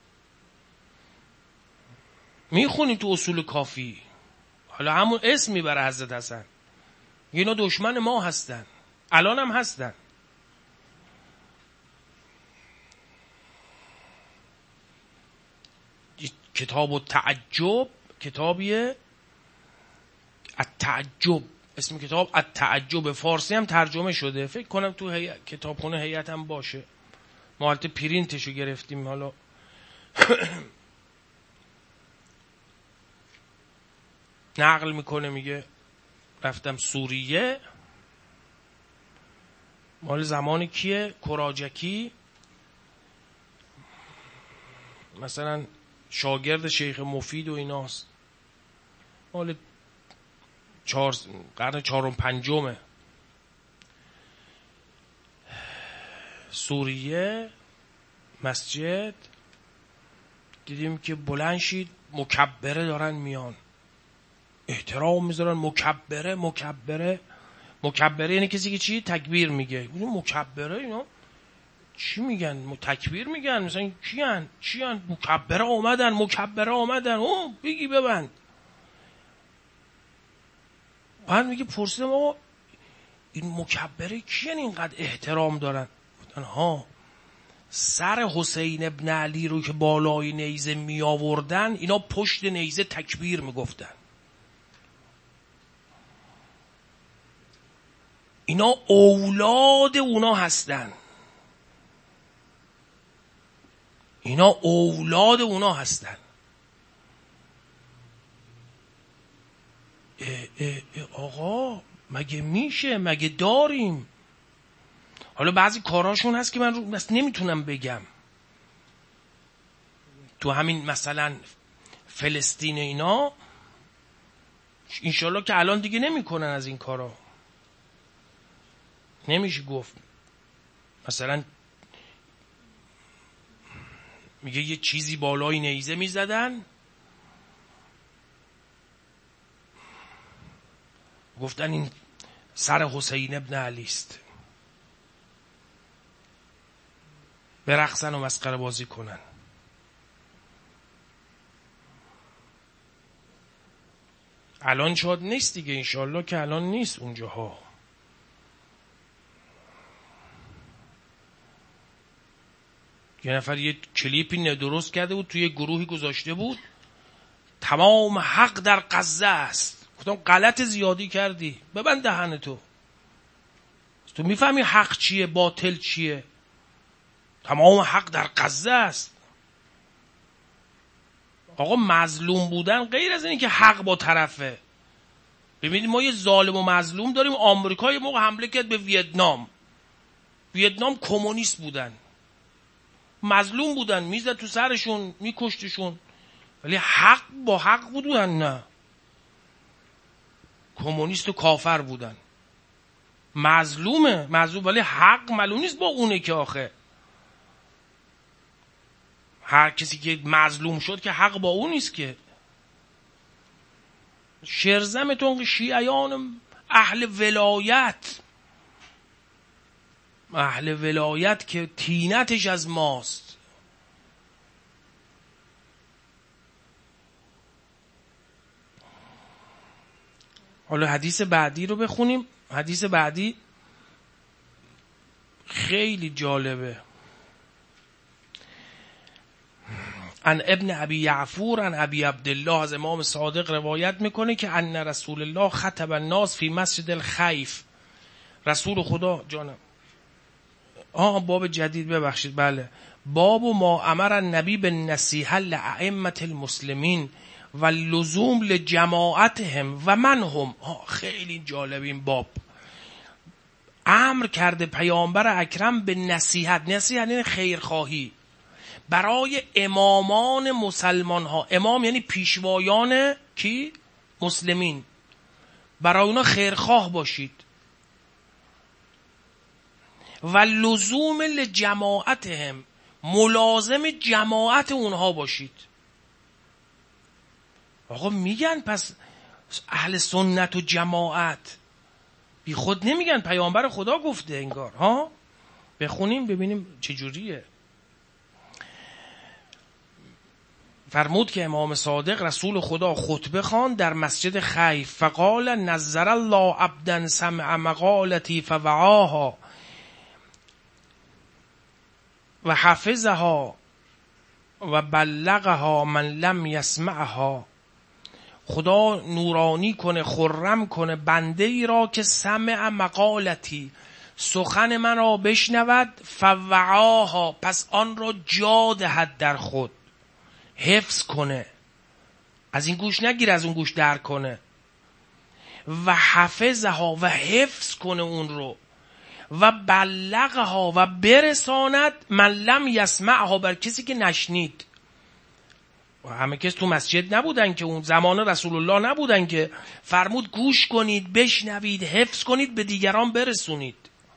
میخونیم تو اصول کافی، حالا همون اسم میبره حضرت حسن. اینا دشمن ما هستن، الان هم هستن. کتاب التعجب، کتابیه التعجب اسم کتاب التعجب، فارسی هم ترجمه شده، فکر کنم تو کتابخونه هیئت هم باشه، ما حالت پرینتشو گرفتیم. حالا نقل میکنه، میگه رفتم سوریه، مال زمان کیه؟ کراجکی، مثلا شاگرد شیخ مفید و ایناست، مال قرن 4 و 5. سوریه مسجد دیدیم که بلند شید، مکبره دارن میان، احترام میذارن، مکبره یعنی کسی که چی؟ تکبیر میگه. مکبره اینا چی میگن؟ تکبیر میگن، مثلا چیان؟ مکبره آمدن، او بگی ببند. بعد میگه پرسیدم آقا این مکبره کیان اینقدر احترام دارن؟ گفتن ها سر حسین ابن علی رو که بالای نیزه می آوردن، اینا پشت نیزه تکبیر میگفتن. اینا اولاد اونا هستن. آقا مگه میشه؟ مگه داریم؟ حالا بعضی کاراشون هست که من نمیتونم بگم. تو همین مثلا فلسطین اینا انشالله که الان دیگه نمیکنن از این کارا، نمیشه گفت. مثلا میگه یه چیزی بالای نیزه میزدن، گفتن این سر حسین ابن علی است، برقصن و مسخره بازی کنن. الان شاید نیست دیگه، انشالله که الان نیست اونجاها. یه نفر یه کلیپی درست کرده بود، توی گروهی گذاشته بود تمام حق در غزه است. گفتم غلط زیادی کردی، ببند دهنتو. تو میفهمی حق چیه باطل چیه؟ تمام حق در غزه است. آقا مظلوم بودن غیر از اینه که حق با طرفه. ببینید ما یه ظالم و مظلوم داریم. آمریکا یه موقع حمله کرد به ویتنام کمونیست بودن، مظلوم بودن، میزد تو سرشون، میکشتشون، ولی حق با حق بودن. نه، کمونیست و کافر بودن. مظلوم ولی حق معلوم نیست با اونه که آخه هر کسی که مظلوم شد که حق با اون نیست که. شرزمتون شیعیان اهل ولایت که تینتش از ماست. حالا حدیث بعدی رو بخونیم. حدیث بعدی خیلی جالبه. عن ابن ابی یعفور عن ابی عبدالله، از امام صادق روایت میکنه که ان رسول الله خطب الناس فی مسجد الخیف. رسول خدا جانم باب جدید، ببخشید، بله، باب ما امر النبی بالنصیحه لائمه المسلمین و لزوم لجماعتهم و من هم. خیلی جالب این باب. امر کرده پیامبر اکرم به نصیحت یعنی خیرخواهی برای امامان مسلمان ها. امام یعنی پیشوایان کی؟ مسلمین. برای اونا خیرخواه باشید. و لزوم لجماعتهم، ملازم جماعت اونها باشید. آقا میگن پس اهل سنت و جماعت، بی خود نمیگن، پیامبر خدا گفته انگار. بخونیم ببینیم چجوریه. فرمود که امام صادق رسول خدا خطبه خواند در مسجد خیف. فقال نظر الله عبدا سمع مقالتی فوعاها و حفظها و بلغها من لم یسمعها. خدا نورانی کنه، خرم کنه بنده ای را که سمع مقالتی، سخن من را بشنود، فوعاها، پس آن را جا دهد در خود، حفظ کنه، از این گوش نگیر از اون گوش در کنه، و حفظها، و حفظ کنه اون رو، و بلغها، و برساند، من لم یسمعها، بر کسی که نشنید. و همه کس تو مسجد نبودن که، اون زمان رسول الله نبودن که، فرمود گوش کنید، بشنوید، حفظ کنید، به دیگران برسونید.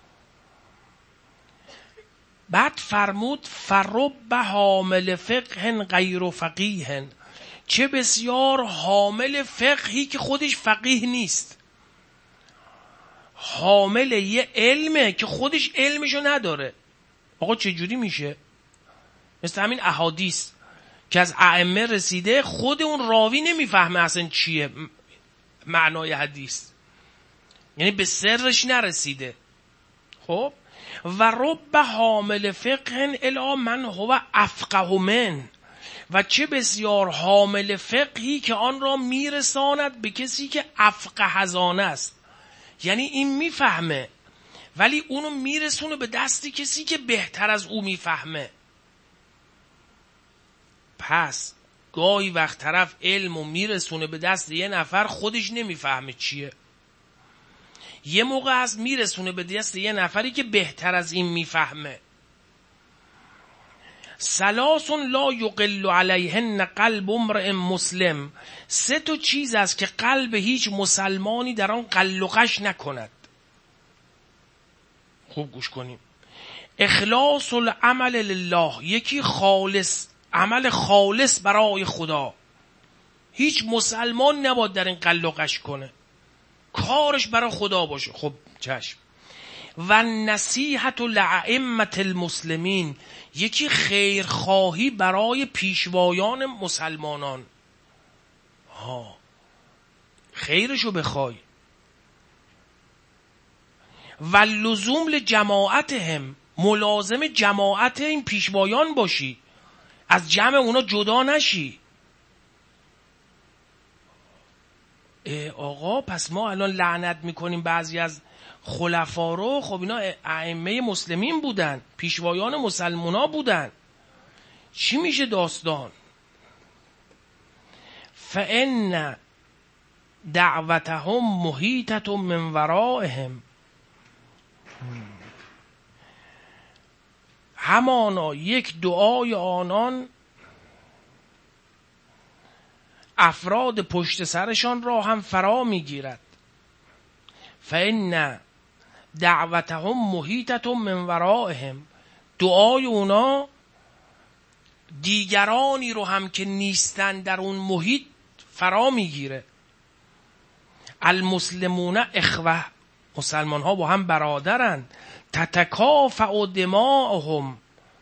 بعد فرمود فرب حامل فقه غیر فقیه، چه بسیار حامل فقهی که خودش فقیه نیست، حامل یه علمه که خودش علمشو نداره. آقا چجوری میشه؟ مثل همین احادیث که از ائمه رسیده، خود اون راوی نمیفهمه اصلا چیه معنای حدیث، یعنی به سرش نرسیده. خب و رب حامل فقه الی من هو افقه من، و چه بسیار حامل فقهی که آن را میرساند به کسی که افقه از آن است، یعنی این میفهمه ولی اونو میرسونه به دست کسی که بهتر از او میفهمه. پس گاهی وقت طرف علمو میرسونه به دست یه نفر خودش نمیفهمه چیه، یه موقع از میرسونه به دست یه نفری که بهتر از این میفهمه. ثلاث لا یقل علیهن قلب امرئ مسلم، 3 چیز است که قلب هیچ مسلمانی در آن قل و غش نکند. خوب گوش کنیم. اخلاص العمل لله، یکی خالص، عمل خالص برای خدا. هیچ مسلمان نباید در این قل و غش کنه، کارش برای خدا باشه. خب چشم. و نصیحت لائمه المسلمین، یکی خیرخواهی برای پیشوایان مسلمانان، خیرشو بخوای. و لزوم لجماعتهم، ملازم جماعت این پیشوایان باشی، از جمع اونا جدا نشی. آقا پس ما الان لعنت میکنیم بعضی از خلفا رو، خب اینا ائمه مسلمین بودن، پیشوایان مسلمونا بودن، چی میشه داستان؟ فان دعوتهم محیطة من ورائهم، همانا یک دعای آنان افراد پشت سرشان را هم فرا میگیرد. فإن دعوتهم محیطة من ورائهم، دعای اونا دیگرانی رو هم که نیستن در اون محیط فرا میگیره. المسلمون اخوه، مسلمان ها با هم برادرند. تتکافأ دماءهم،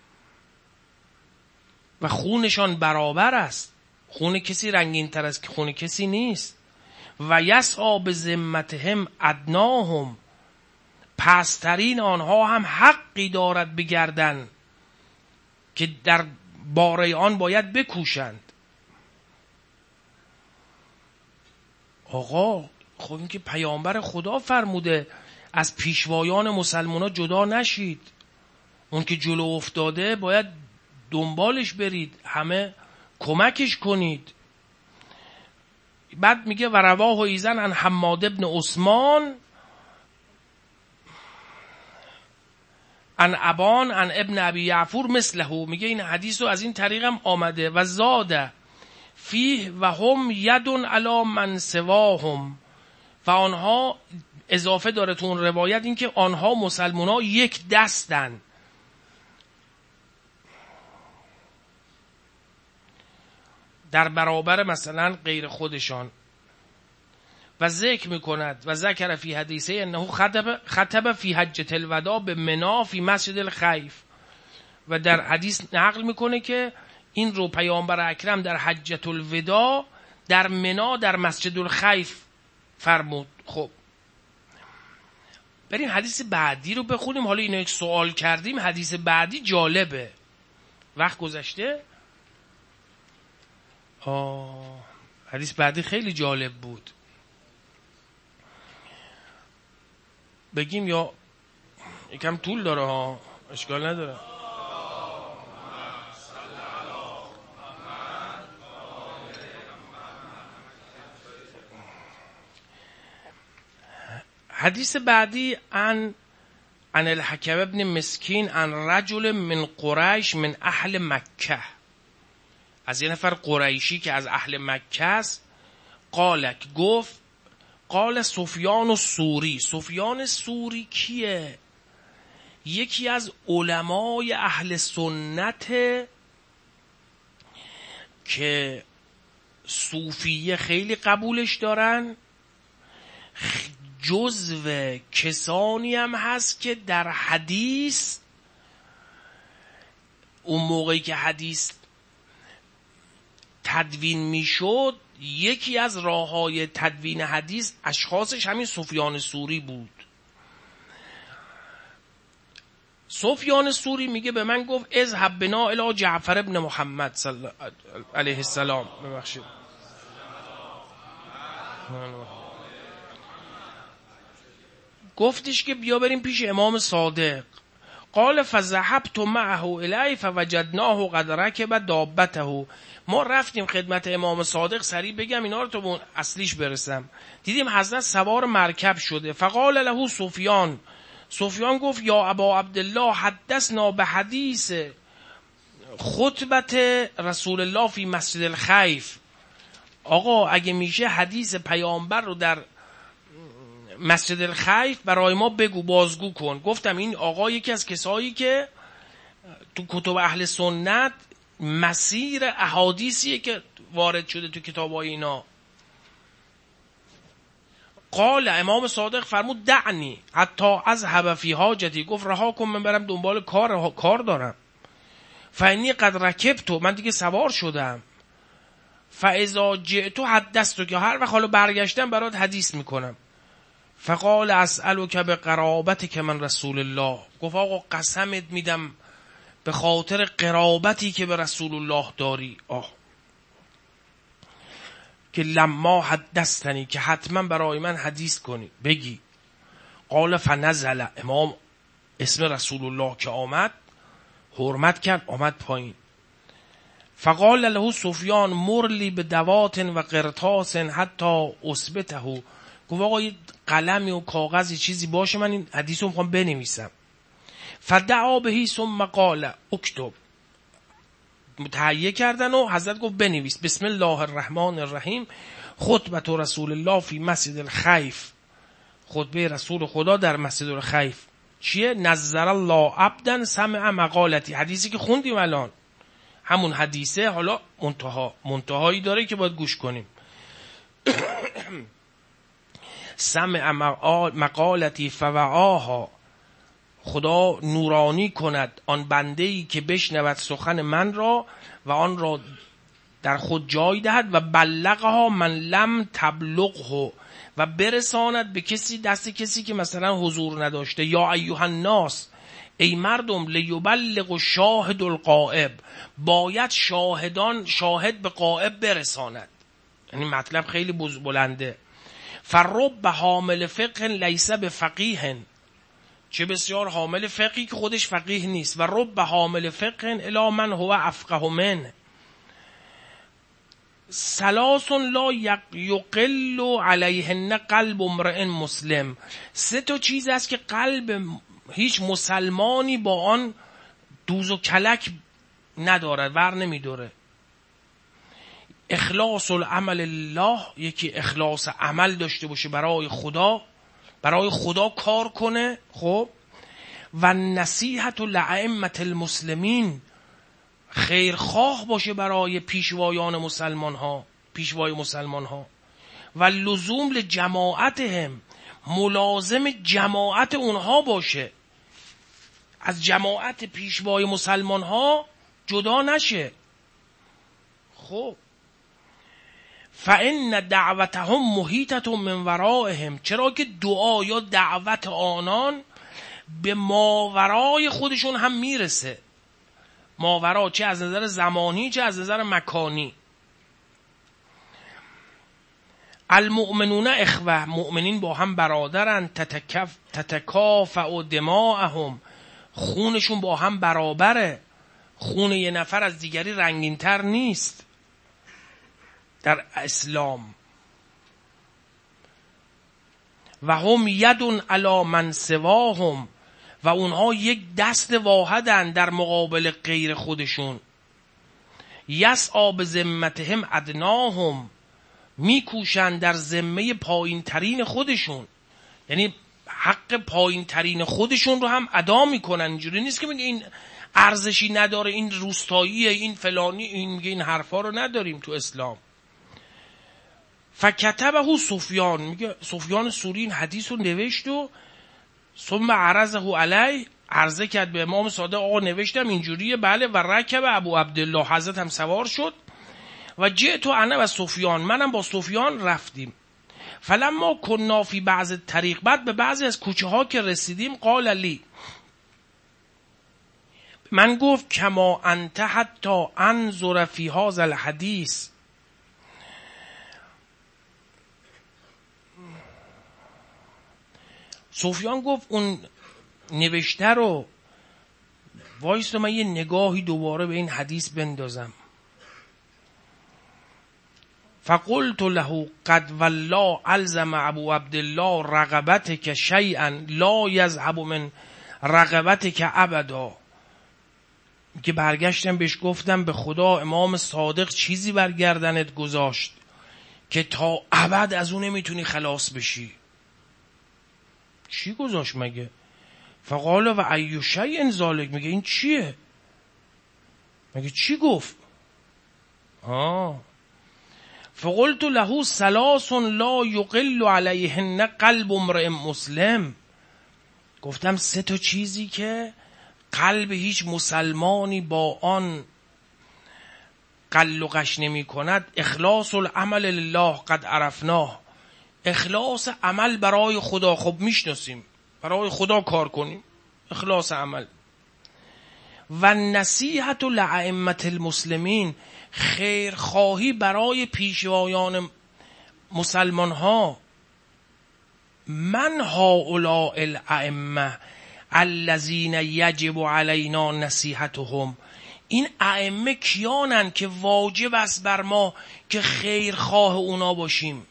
و خونشان برابر است، خون کسی رنگین تر است که خون کسی نیست. و یسعی بذمتهم ادناهم، پسترین آنها هم حقی دارد بگردن که در باره آن باید بکوشند. آقا خب این که پیامبر خدا فرموده از پیشوایان مسلمان ها جدا نشید، اون که جلو افتاده باید دنبالش برید، همه کمکش کنید. بعد میگه و رواه ایزن عن حماد ابن عثمان عن ابان عن ابن ابی یعفور مثله، میگه این حدیث رو از این طریق هم آمده. و زاده فیه و هم یدون علی من سواهم، و آنها اضافه داره تو اون روایت این که آنها مسلمان ها یک دستن، در برابر مثلا غیر خودشان. و ذکر میکند و ذکر فی حدیثه انه خطب فی حجة الوداع به منی فی مسجد الخیف، و در حدیث نقل میکنه که این رو پیامبر اکرم در حجة الوداع در منی در مسجد الخیف فرمود. خب بریم حدیث بعدی رو بخونیم. حالا اینو یک سوال کردیم، حدیث بعدی جالبه. وقت گذشته؟ حدیث بعدی خیلی جالب بود. بگیم یا یکم طول داره ها، اشکال نداره. حدیث بعدی عن الحکم ابن مسکین عن رجل من قریش من اهل مکه، از یه نفر قریشی که از اهل مکه است. قالک گفت، قال سفیان الثوری. سفیان الثوری کیه؟ یکی از علمای اهل سنت که صوفیه خیلی قبولش دارن، جزو کسانی هم هست که در حدیث اون موقعی که حدیث تدوین میشد، یکی از راههای تدوین حدیث اشخاصش همین سفیان ثوری بود. سفیان ثوری میگه به من گفت اذهب بنا الی جعفر ابن محمد علیه السلام. ببخشید گفتش که بیا بریم پیش امام صادق. قال فذهبت معه الیه فوجدناه قد رکب دابته. ما رفتیم خدمت امام صادق، سریع بگم اینا رو تا به اصلیش برسم. دیدیم حضرت سوار مرکب شده. فقال له سفیان. سفیان گفت یا ابا عبدالله حدثنا به حدیث خطبت رسول الله فی مسجد الخیف. آقا اگه میشه حدیث پیامبر رو در مسجد الخیف برای ما بگو، بازگو کن. گفتم این آقا یکی از کسایی که تو کتب اهل سنت مسیر احادیثیه که وارد شده تو کتابای اینا. قال امام صادق فرمود دعنی حتی اذهب فی حاجتی. گفت رها کن من برم دنبال کار دارم. فانی قد رکبت، من دیگه سوار شدم. فاذا جئت حدثت، که هر وقت حالا برگشتم برات حدیث میکنم. فقال اسألک بقرابتک من رسول الله. گفت آقا قسمت میدم به خاطر قرابتی که به رسول الله داری، که لما حدثتنی، که حتما برای من حدیث کنی بگی. قال فنزل. امام اسم رسول الله که آمد حرمت کرد، آمد پایین. فقال له سفیان مرلی به دوات و قرطاس حتی اثبته. گفت آقا یه قلمی و کاغذی چیزی باشه، من این حدیث رو میخوام بنویسم. فدعا بهی ثم قال اکتب. تهیه کردن و حضرت گفت بنویس. بسم الله الرحمن الرحیم خطبت رسول الله فی مسجد الخیف. خطبه رسول خدا در مسجد الخیف. چیه؟ نظر الله عبدا سمع مقالتی. حدیثی که خوندیم الان، همون حدیثه، حالا منتهایی داره که باید گوش کنیم. سمع مقالتی فوعاها. خدا نورانی کند آن بنده‌ای که بشنود سخن من را و آن را در خود جای دهد و بلغها من لم تبلغه، و برساند به کسی، دست کسی که مثلا حضور نداشته. یا ایها الناس، ای مردم، لیبلغ شاهد الغائب، باید شاهد به غائب برساند. یعنی مطلب خیلی بلنده. فرب حامل فقه لیس بفقیه، چه بسیار حامل فقهی که خودش فقیه نیست. و رب حامل فقه الی من هو افقه من. ثلاث لا یقل علیهن قلب امرئ مسلم. 3 چیز است که قلب هیچ مسلمانی با آن دوز و کلک ندارد، ور نمیداره. اخلاص العمل الله، یکی اخلاص عمل داشته باشه برای خدا کار کنه. خب و نصیحت لائمه المسلمین، خیرخواه باشه برای پیشوای مسلمان ها. و لزوم لجماعتهم، ملازم جماعت اونها باشه، از جماعت پیشوای مسلمان ها جدا نشه. خب فإن دعوتهم محیطة من ورائهم، چرا که دعا یا دعوت آنان به ماورای خودشون هم میرسه. ماورا چه از نظر زمانی چه از نظر مکانی. المؤمنون اخوه، مؤمنین با هم برادرن. تتکافع دماءهم، خونشون با هم برابره. خون یه نفر از دیگری رنگین‌تر نیست در اسلام. و هم ید علی من سواهم، و اونها یک دست واحدن در مقابل غیر خودشون. یسعی بذمتهم ادناهم، میکوشن در ذمه پایین ترین خودشون، یعنی حق پایین ترین خودشون رو هم ادا میکنن. اینجوری نیست که میگه این ارزشی نداره، این روستاییه، این فلانی، این میگه این حرفا رو نداریم تو اسلام. فکتبه سفیان، میگه سفیان ثوری این حدیث رو نوشت و ثم عرضه علی، عرضه کرد به امام صادق آقا نوشتم اینجوریه. بله. و رکب ابو عبدالله، حضرت هم سوار شد. و جئت انا و سفیان، منم با سفیان رفتیم. فلما کنا فی بعض طریق، بعد به بعضی از کوچه ها که رسیدیم، قال لی، من گفت کما انت حتی انظر فی هذا الحدیث، سفیان گفت اون نوشته رو وایست من یه نگاهی دوباره به این حدیث بندازم. فقلت له قد والله الزم ابو عبدالله رغبتك شیئا لا یذهب من رغبتك ابدا، که برگشتم بهش گفتم به خدا امام صادق چیزی بر گردنت گذاشت که تا ابد از اون نمیتونی خلاص بشی. چی گذاشت مگه؟ فقال و ای شیء ذلک، میگه این چیه؟ مگه چی گفت؟ فقلت له ثلاث لا یقل علیهن قلب امرئ مسلم، گفتم 3 تا چیزی که قلب هیچ مسلمانی با آن قل و غش نمی کند. اخلاص العمل لله قد عرفناه، اخلاص عمل برای خدا، خب میشناسیم، برای خدا کار کنیم، اخلاص عمل. و نصیحت لائمه المسلمین، خیرخواهی برای پیشوایان مسلمان ها. من هؤلاء الائمه الذین یجب علینا نصیحتهم، این ائمه کیانن که واجب است بر ما که خیرخواه اونا باشیم؟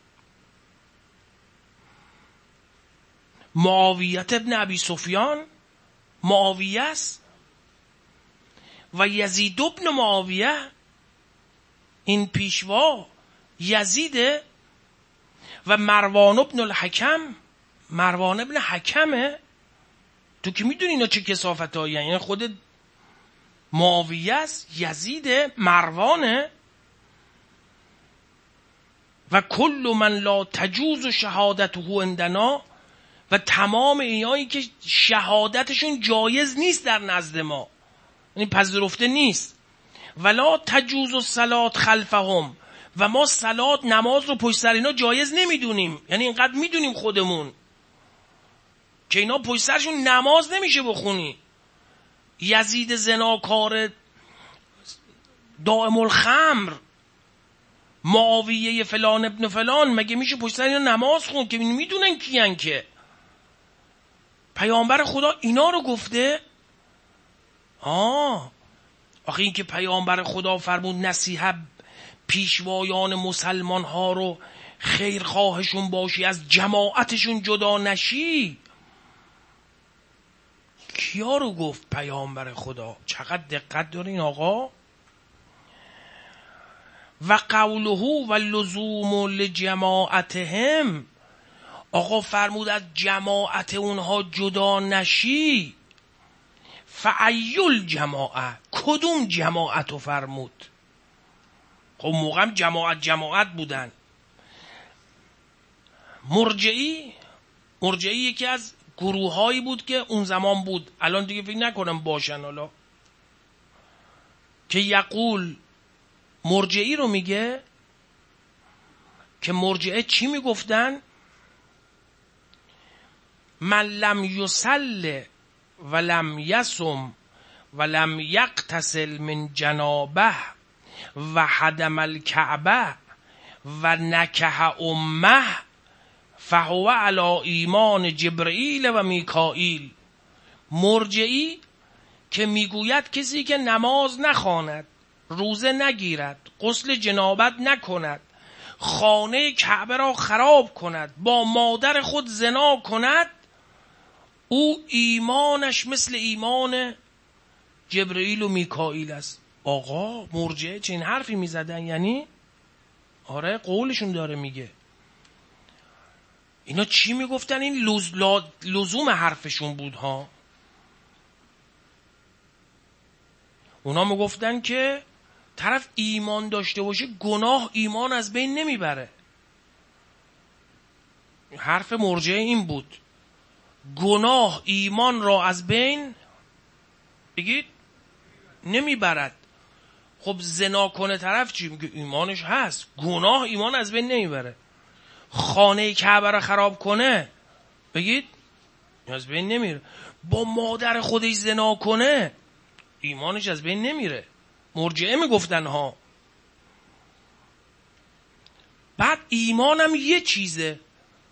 معاویه ابن ابی سفیان، معاویه است، و یزید ابن معاویه، این پیشوا یزیده، و مروان ابن الحکم، مروان ابن حکمه. تو که میدونی اینا چه کثافت هایی، یعنی خود معاویه است، یزیده، مروانه. و کل من لا تجوز شهادته عندنا، و تمام اینایی که شهادتشون جایز نیست در نزد ما، یعنی پذیرفته نیست. ولا تجوز الصلاة خلفهم، و ما صلات نماز رو پشت سر اینا جایز نمیدونیم، یعنی اینقدر میدونیم خودمون که اینا پشت سرشون نماز نمیشه بخونی. یزید زناکار دائم الخمر، معاویه فلان ابن فلان، مگه میشه پشت سر اینا نماز خون که میدونن کیان؟ که پیامبر خدا اینا رو گفته. آخه این که پیامبر خدا فرمود نصیحت پیشوایان مسلمان ها رو خیرخواهشون باشی، از جماعتشون جدا نشی، کیا رو گفت؟ پیامبر خدا. چقدر دقت دارین آقا. و قوله و لزوم لجماعتهم، آقا فرمود از جماعت اونها جدا نشی. فایل جماعه، کدوم جماعت رو فرمود؟ خب موقع هم جماعت بودن. مرجعی یکی از گروه هایی بود که اون زمان بود، الان دیگه فکر نکنم باشن. حالا که یقول، مرجعی رو میگه که مرجعه چی میگفتن؟ من لم یصل ولم یصم ولم یغتسل من جنابه و هدم الکعبه و نکح امه فهو علی ایمان جبرئیل و میکائیل. مرجعی که میگوید کسی که نماز نخواند، روزه نگیرد، غسل جنابت نکند، خانه کعبه را خراب کند، با مادر خود زنا کند، او ایمانش مثل ایمان جبرئیل و میکائیل است. آقا مرجعه چه این حرفی میزدن؟ یعنی آره قولشون داره میگه. اینا چی میگفتن؟ این لزوم حرفشون بود ها. اونا میگفتن که طرف ایمان داشته باشه گناه ایمان از بین نمیبره. حرف مرجعه این بود، گناه ایمان را از بین بگید نمیبرد. خب زنا کنه طرف چی میگه؟ ایمانش هست، گناه ایمان از بین نمیبره. خانه کعبه را خراب کنه بگید از بین نمیره. با مادر خودش زنا کنه ایمانش از بین نمیره. مرجعه میگفتن ها. بعد ایمانم یه چیزه،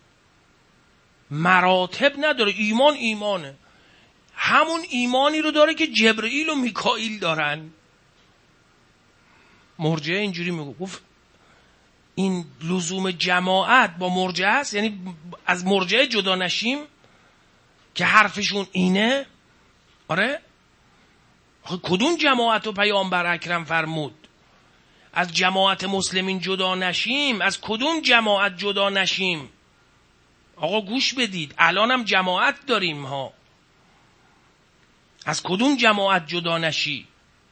مراتب نداره. ایمان ایمانه، همون ایمانی رو داره که جبرئیل و میکائیل دارن. مرجعه اینجوری میگفت این لزوم جماعت با مرجعه است، یعنی از مرجعه جدا نشیم که حرفشون اینه. آره کدوم جماعت رو پیامبر اکرم فرمود؟ از جماعت مسلمین جدا نشیم. از کدوم جماعت جدا نشیم؟ آقا گوش بدید، الان هم جماعت داریم ها. از کدوم جماعت جدا نشی؟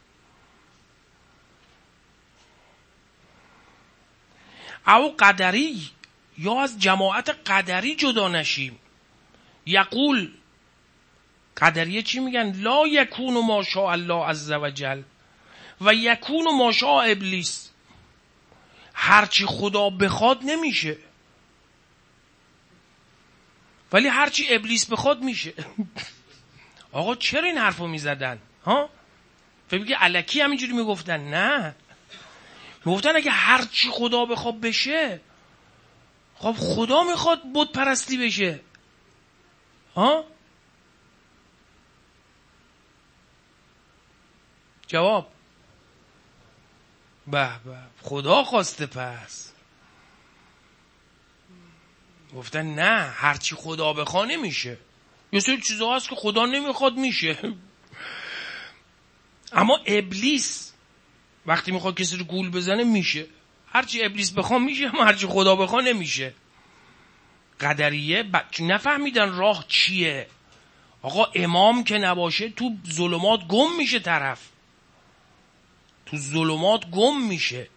او قدری، یا از جماعت قدری جدا نشیم. یقول قدریه چی میگن؟ لا یکون ما شاء الله عز وجل و یکون ما شاء ابلیس. هرچی خدا بخواد نمیشه، ولی هرچی ابلیس بخواد میشه. آقا چرا این حرفو میزدن ها؟ فکر میگه الکی همینجوری میگفتن؟ نه، میگفتن اگه هرچی خدا بخواد بشه. خب خدا میخواد بت پرستی بشه ها؟ جواب به به، خدا خواسته. پس گفتن نه، هرچی خدا بخواد نمیشه. یه سری چیزا هست که خدا نمیخواد میشه. اما ابلیس وقتی میخواد کسی رو گول بزنه میشه. هرچی ابلیس بخواد میشه، اما هرچی خدا بخواد نمیشه. قدریه نفهمیدن راه چیه. آقا امام که نباشه تو ظلمات گم میشه طرف، تو ظلمات گم میشه.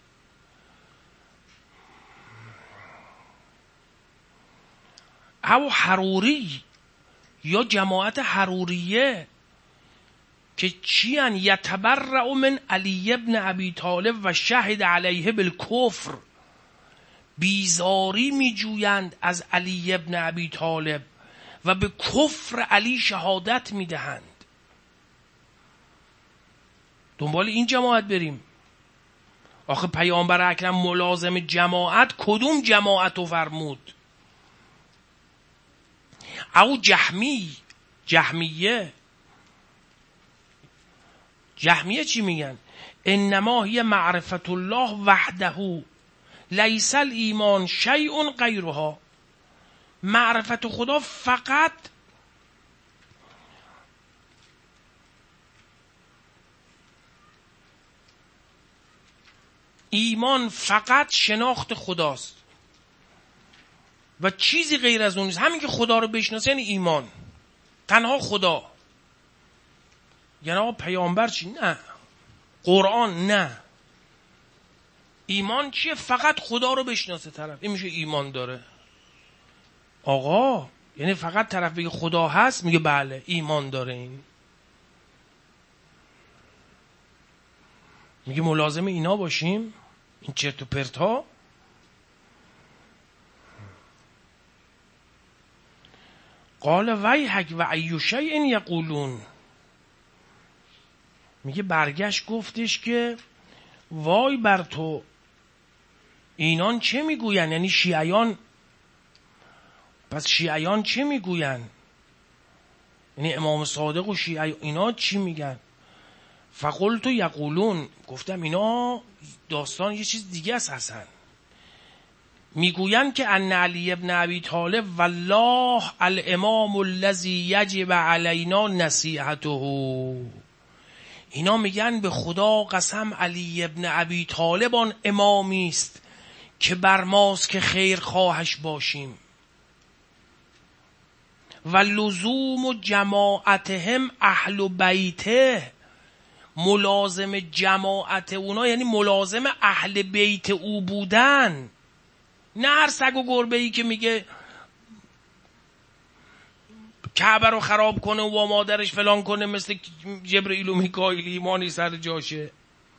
او حروری، یا جماعت حروریه که چیان؟ یتبرع من علی ابن ابی طالب و شهد علیه بالکفر. بیزاری میجویند از علی ابن ابی طالب و به کفر علی شهادت میدهند. دنبال این جماعت بریم. آخه پیامبر اکرم ملازم جماعت کدوم جماعت رو فرمود؟ او جهمیه چی میگن؟ انما هی معرفت الله وحده لیس الایمان شیء غیرها. معرفت خدا فقط ایمان، فقط شناخت خداست و چیزی غیر از اون نیست. همین که خدا رو بشناسه یعنی ایمان، تنها خدا. یعنی آقا پیامبر چی؟ نه. قرآن نه. ایمان چیه؟ فقط خدا رو بشناسه طرف، این میشه ایمان داره. آقا یعنی فقط طرف بگه خدا هست میگه بله ایمان داره. این میگه ملازم اینا باشیم، این چرت و پرت ها. قال ویحک و ای شیء یقولون. میگه برگشت گفتش که وای بر تو اینان چه میگوین؟ یعنی شیعیان. پس شیعیان چه میگوین؟ یعنی امام صادق و شیعی اینا چی میگن؟ فقلت یقولون، گفتم اینا داستان یه چیز دیگه است اصلا. میگوین که ان علی ابن ابی طالب والله الامام الذی یجب علینا نصیحته. اینا میگن به خدا قسم علی ابن ابی طالب آن امامی است که بر ماست که خیر خواهش باشیم. و لزوم جماعتهم اهل بیته، ملازم جماعت اونا یعنی ملازم اهل بیت او بودن، نه هر سگ و گربه‌ای که میگه کعبه رو خراب کنه و مادرش فلان کنه مثل جبرئیل و میکائیل ایمانی سر جاشه.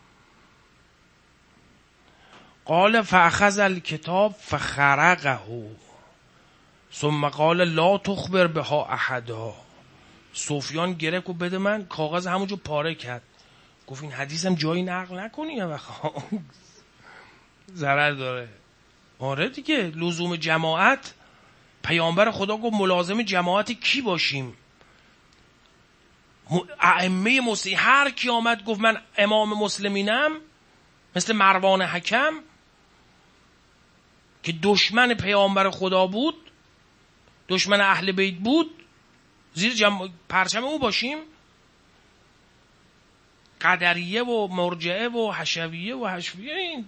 قال فاخذ الکتاب فخرقه ثم قال لا تخبر بها احدا. سفیان گرفت و بده من، کاغذ همونجا پاره کرد، گفت این حدیثم جایی نقل نکنی یا بخواه ضرر داره. آره دیگه، لزوم جماعت، پیامبر خدا گفت ملازم جماعت کی باشیم؟ ائمه مسلمین. هر کی آمد گفت من امام مسلمینم، مثل مروان حکم که دشمن پیامبر خدا بود، دشمن اهل بیت بود، زیر پرچم او باشیم؟ قدریه و مرجعه و حشویه و حشویه این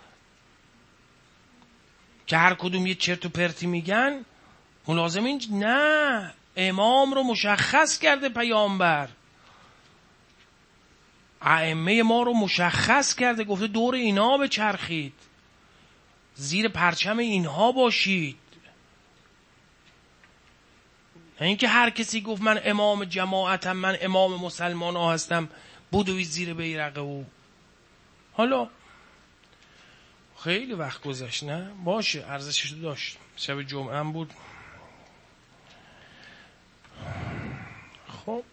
که هر کدوم یه چرت و پرتی میگن ملازم این؟ نه، امام رو مشخص کرده پیامبر، ائمه ما رو مشخص کرده، گفته دور اینا بچرخید، زیر پرچم اینها باشید. این که هر کسی گفت من امام جماعتم، من امام مسلمان ها هستم، بدوی زیر بیرق او. حالا خیلی وقت گذشت، نه باشه، ارزشش داشت، شب جمعه هم بود. خب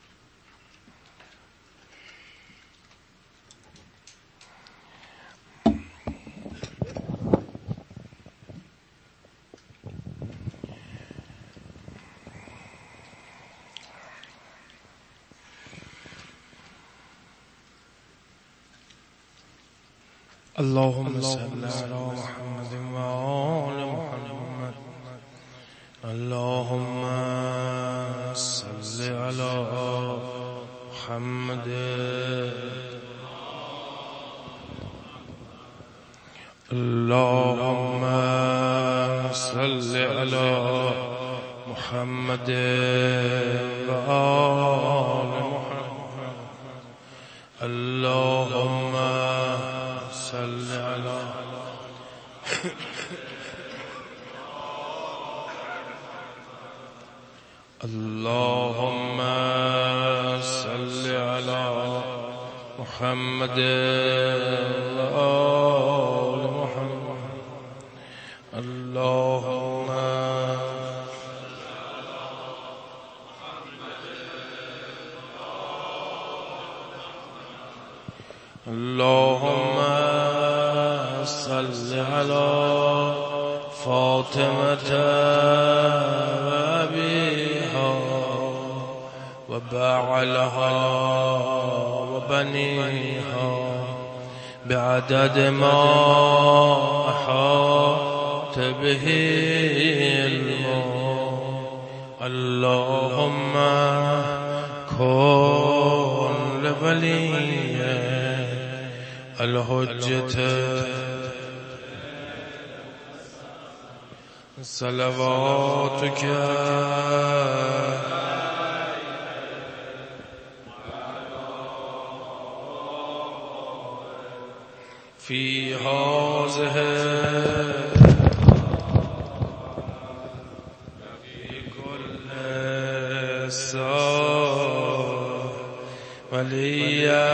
اللهم صل على محمد وآل محمد. اللهم صل على محمد. اللهم صل على محمد وآل محمد. اللهم صل على اللهم صل على محمد وآل محمد. اللهم اللهم صل على فاطمة وأبيها وبعلها وبنيها بعدد ما أحاط به علمه. اللهم كن لولي الحجة صلواتك في هذه في كل ساعة وليا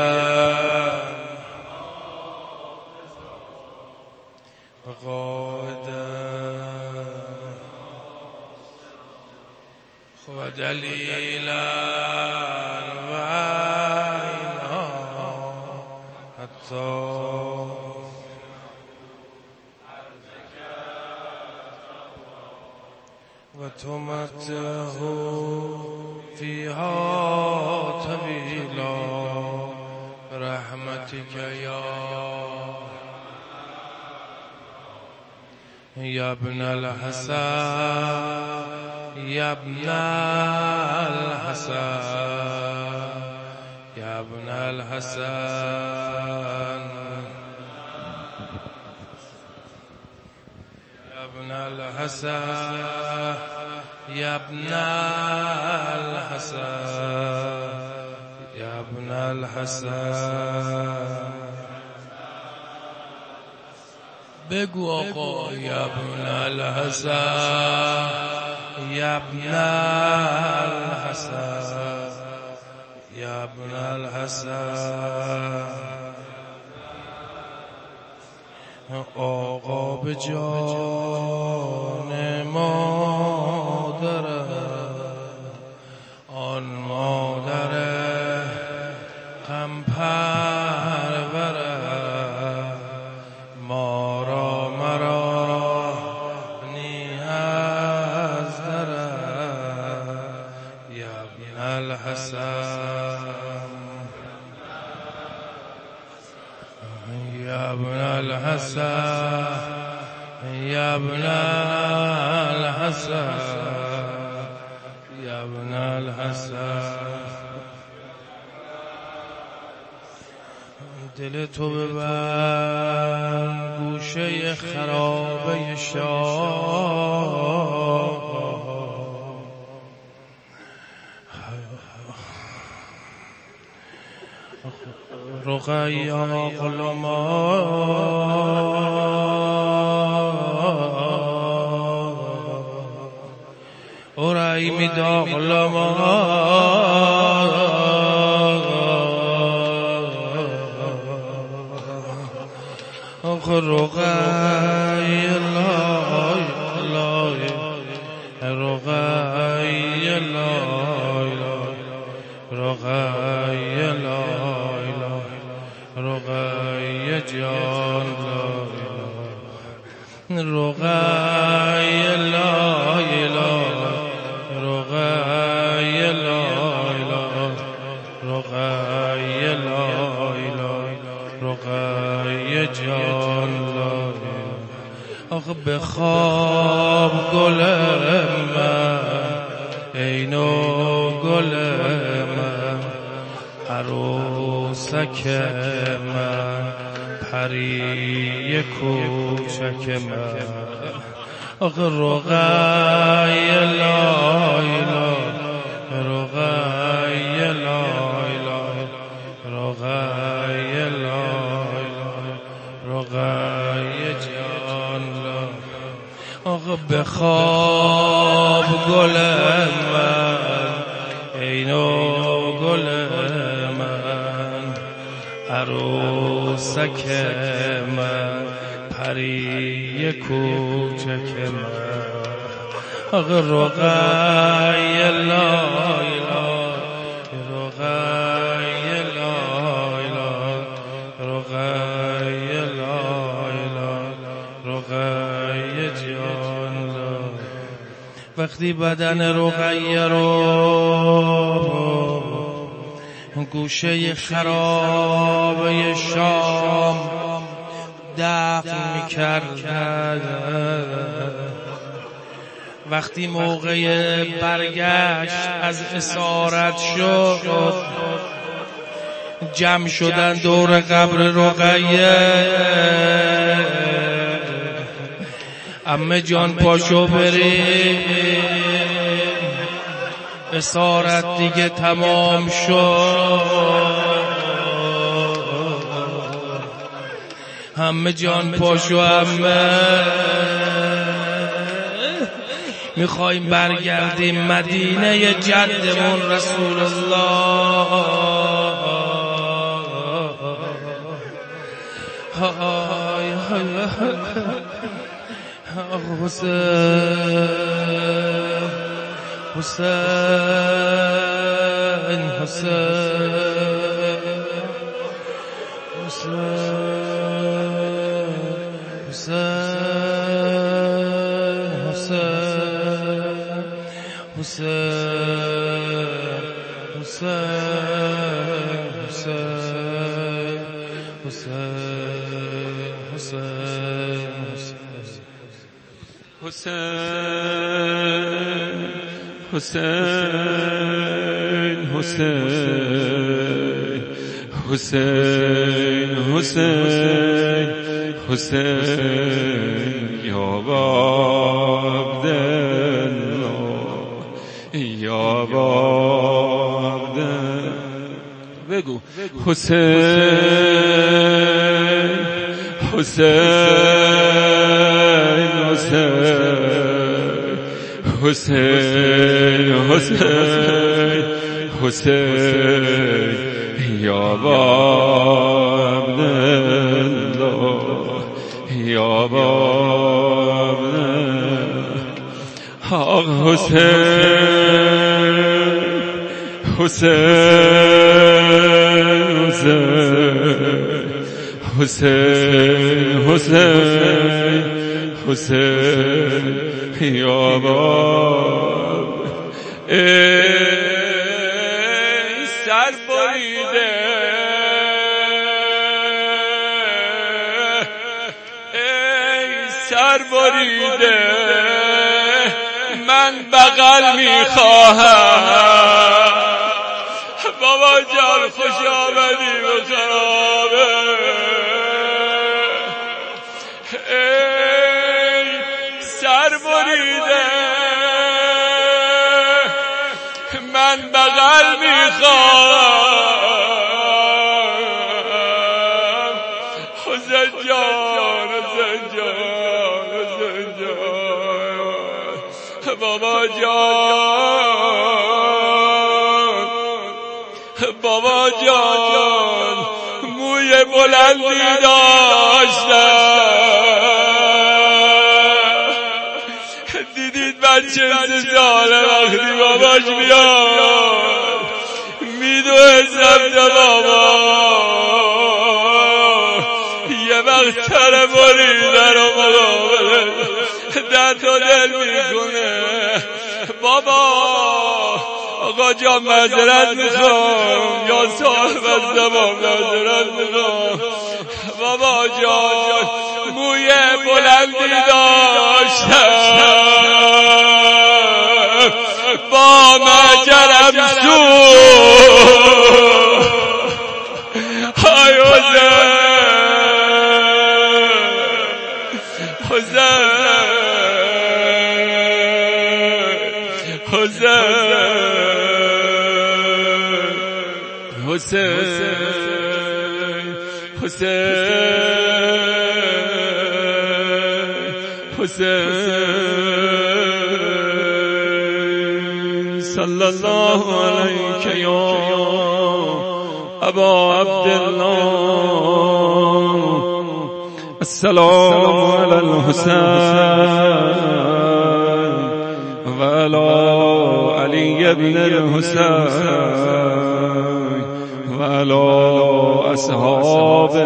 وقائدا ودليلا وعينا حتى وتمتعه فيها طويلا برحمتك يا ابن الحسن يا ابن الحسن يا ابن الحسن يا ابن الحسن يا ابن الحسن يا ابن الحسن بگو آقا يا ابن الحسن يا ابن الحسن يا ابن الحسن آقا به جان مادر آن مادر غم پرور ما را مرا نیاز دارد یا ابن الحسن يا ابن الحسن يا ابن الحسن يا ابن الحسن دل تو ببر گوشه خرابه شاه رقیا غلاما اورایی میدا غلاما رقی الله رقی الله رقی الله رقی جان رقی الله رقی الله رقی الله رقی جان آخه به خواب گل من اینو گل من عروسک من پری کوچک من آخه رقی الله رقی الله رقی الله رقی جان آخه به خواب گل من اینو گل من عروسک من پری کوچک من آخه رقی الله رقی الله رقی الله رقی جان وقتی بدن رقیه رو گوشه خرابه شام دفن می‌کردند وقتی موقع برگشت از اسارت شد جمع شدن دور قبر رقیه عمه جان پاشو بریم اسارت دیگه تمام شد عمه جان پاشو عمه میخوایم برگردیم مدینه جدمون رسول الله حسین حسین حسین حسین حسین حسین حسین حسین حسین حسین یا عبدالله یا عبدالله بگو حسین حسین حسین حسین حسین یا عبدالله یا عبدالله آق حسین حسین حسین حسین حسین یا باب ای سر بریده ای سر بریده من بغل میخواهم بابا جان خوش آمدی به خرابه ای سر بریده من بغل میخوام حسین جان حسین جان حسین جان بابا جان بابا جان موی بلندی داشتم دیدید بچه ساله وقتی باباش میاد میدوه سمت بابا یه وقت تره بریده رو مقابله درد و دل میکنه بابا آقا جان معذرت میخوام یا صاحب از زمان معذرت میخوام بابا جان موی بلندی داشتم با مجرم های حسین صلی الله علیک یا ابا عبدالله السلام علی الحسین و علی علی ابن الحسین و علی اصحاب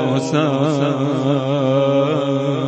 الحسین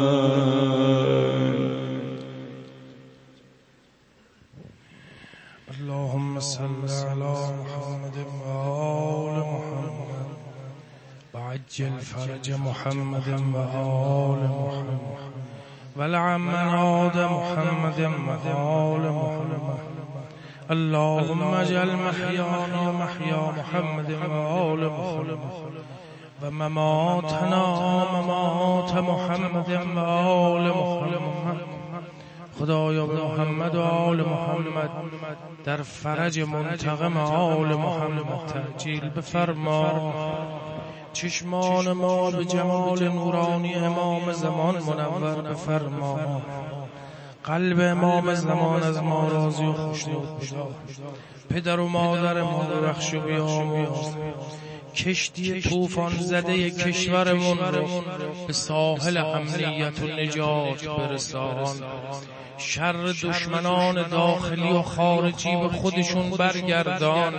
اللهم صل على محمد وآل محمد وعجل فرج محمد وآل محمد ولعن مناد محمد وآل محمد اللهم اجعل محيانا محيا محمد وآل محمد ومماتنا ممات محمد وآل محمد خدایا به محمد و آل محمد در فرج منتقم آل محمد تعجیل بفرما چشمان ما به جمال نورانی امام زمان منور بفرما قلب امام زمان از ما راضی و خوشنود بشود پدر و مادر ما رو بخش و بیامرز کشتی طوفان زده کشورمون رو به ساحل امنیت و نجات برسان شر دشمنان داخلی و خارجی به خودشون برگردان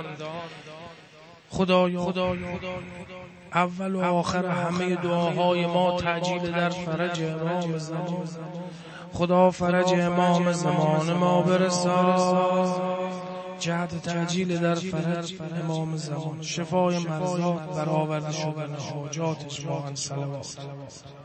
خدایا اول و آخر همه دعاهای ما تعجیل در فرج امام زمان خدا فرج امام زمان ما برسان جهت تعجیل در فرج امام زمان شفای مرضات برآورده شدن حاجات اجماعاً صلوات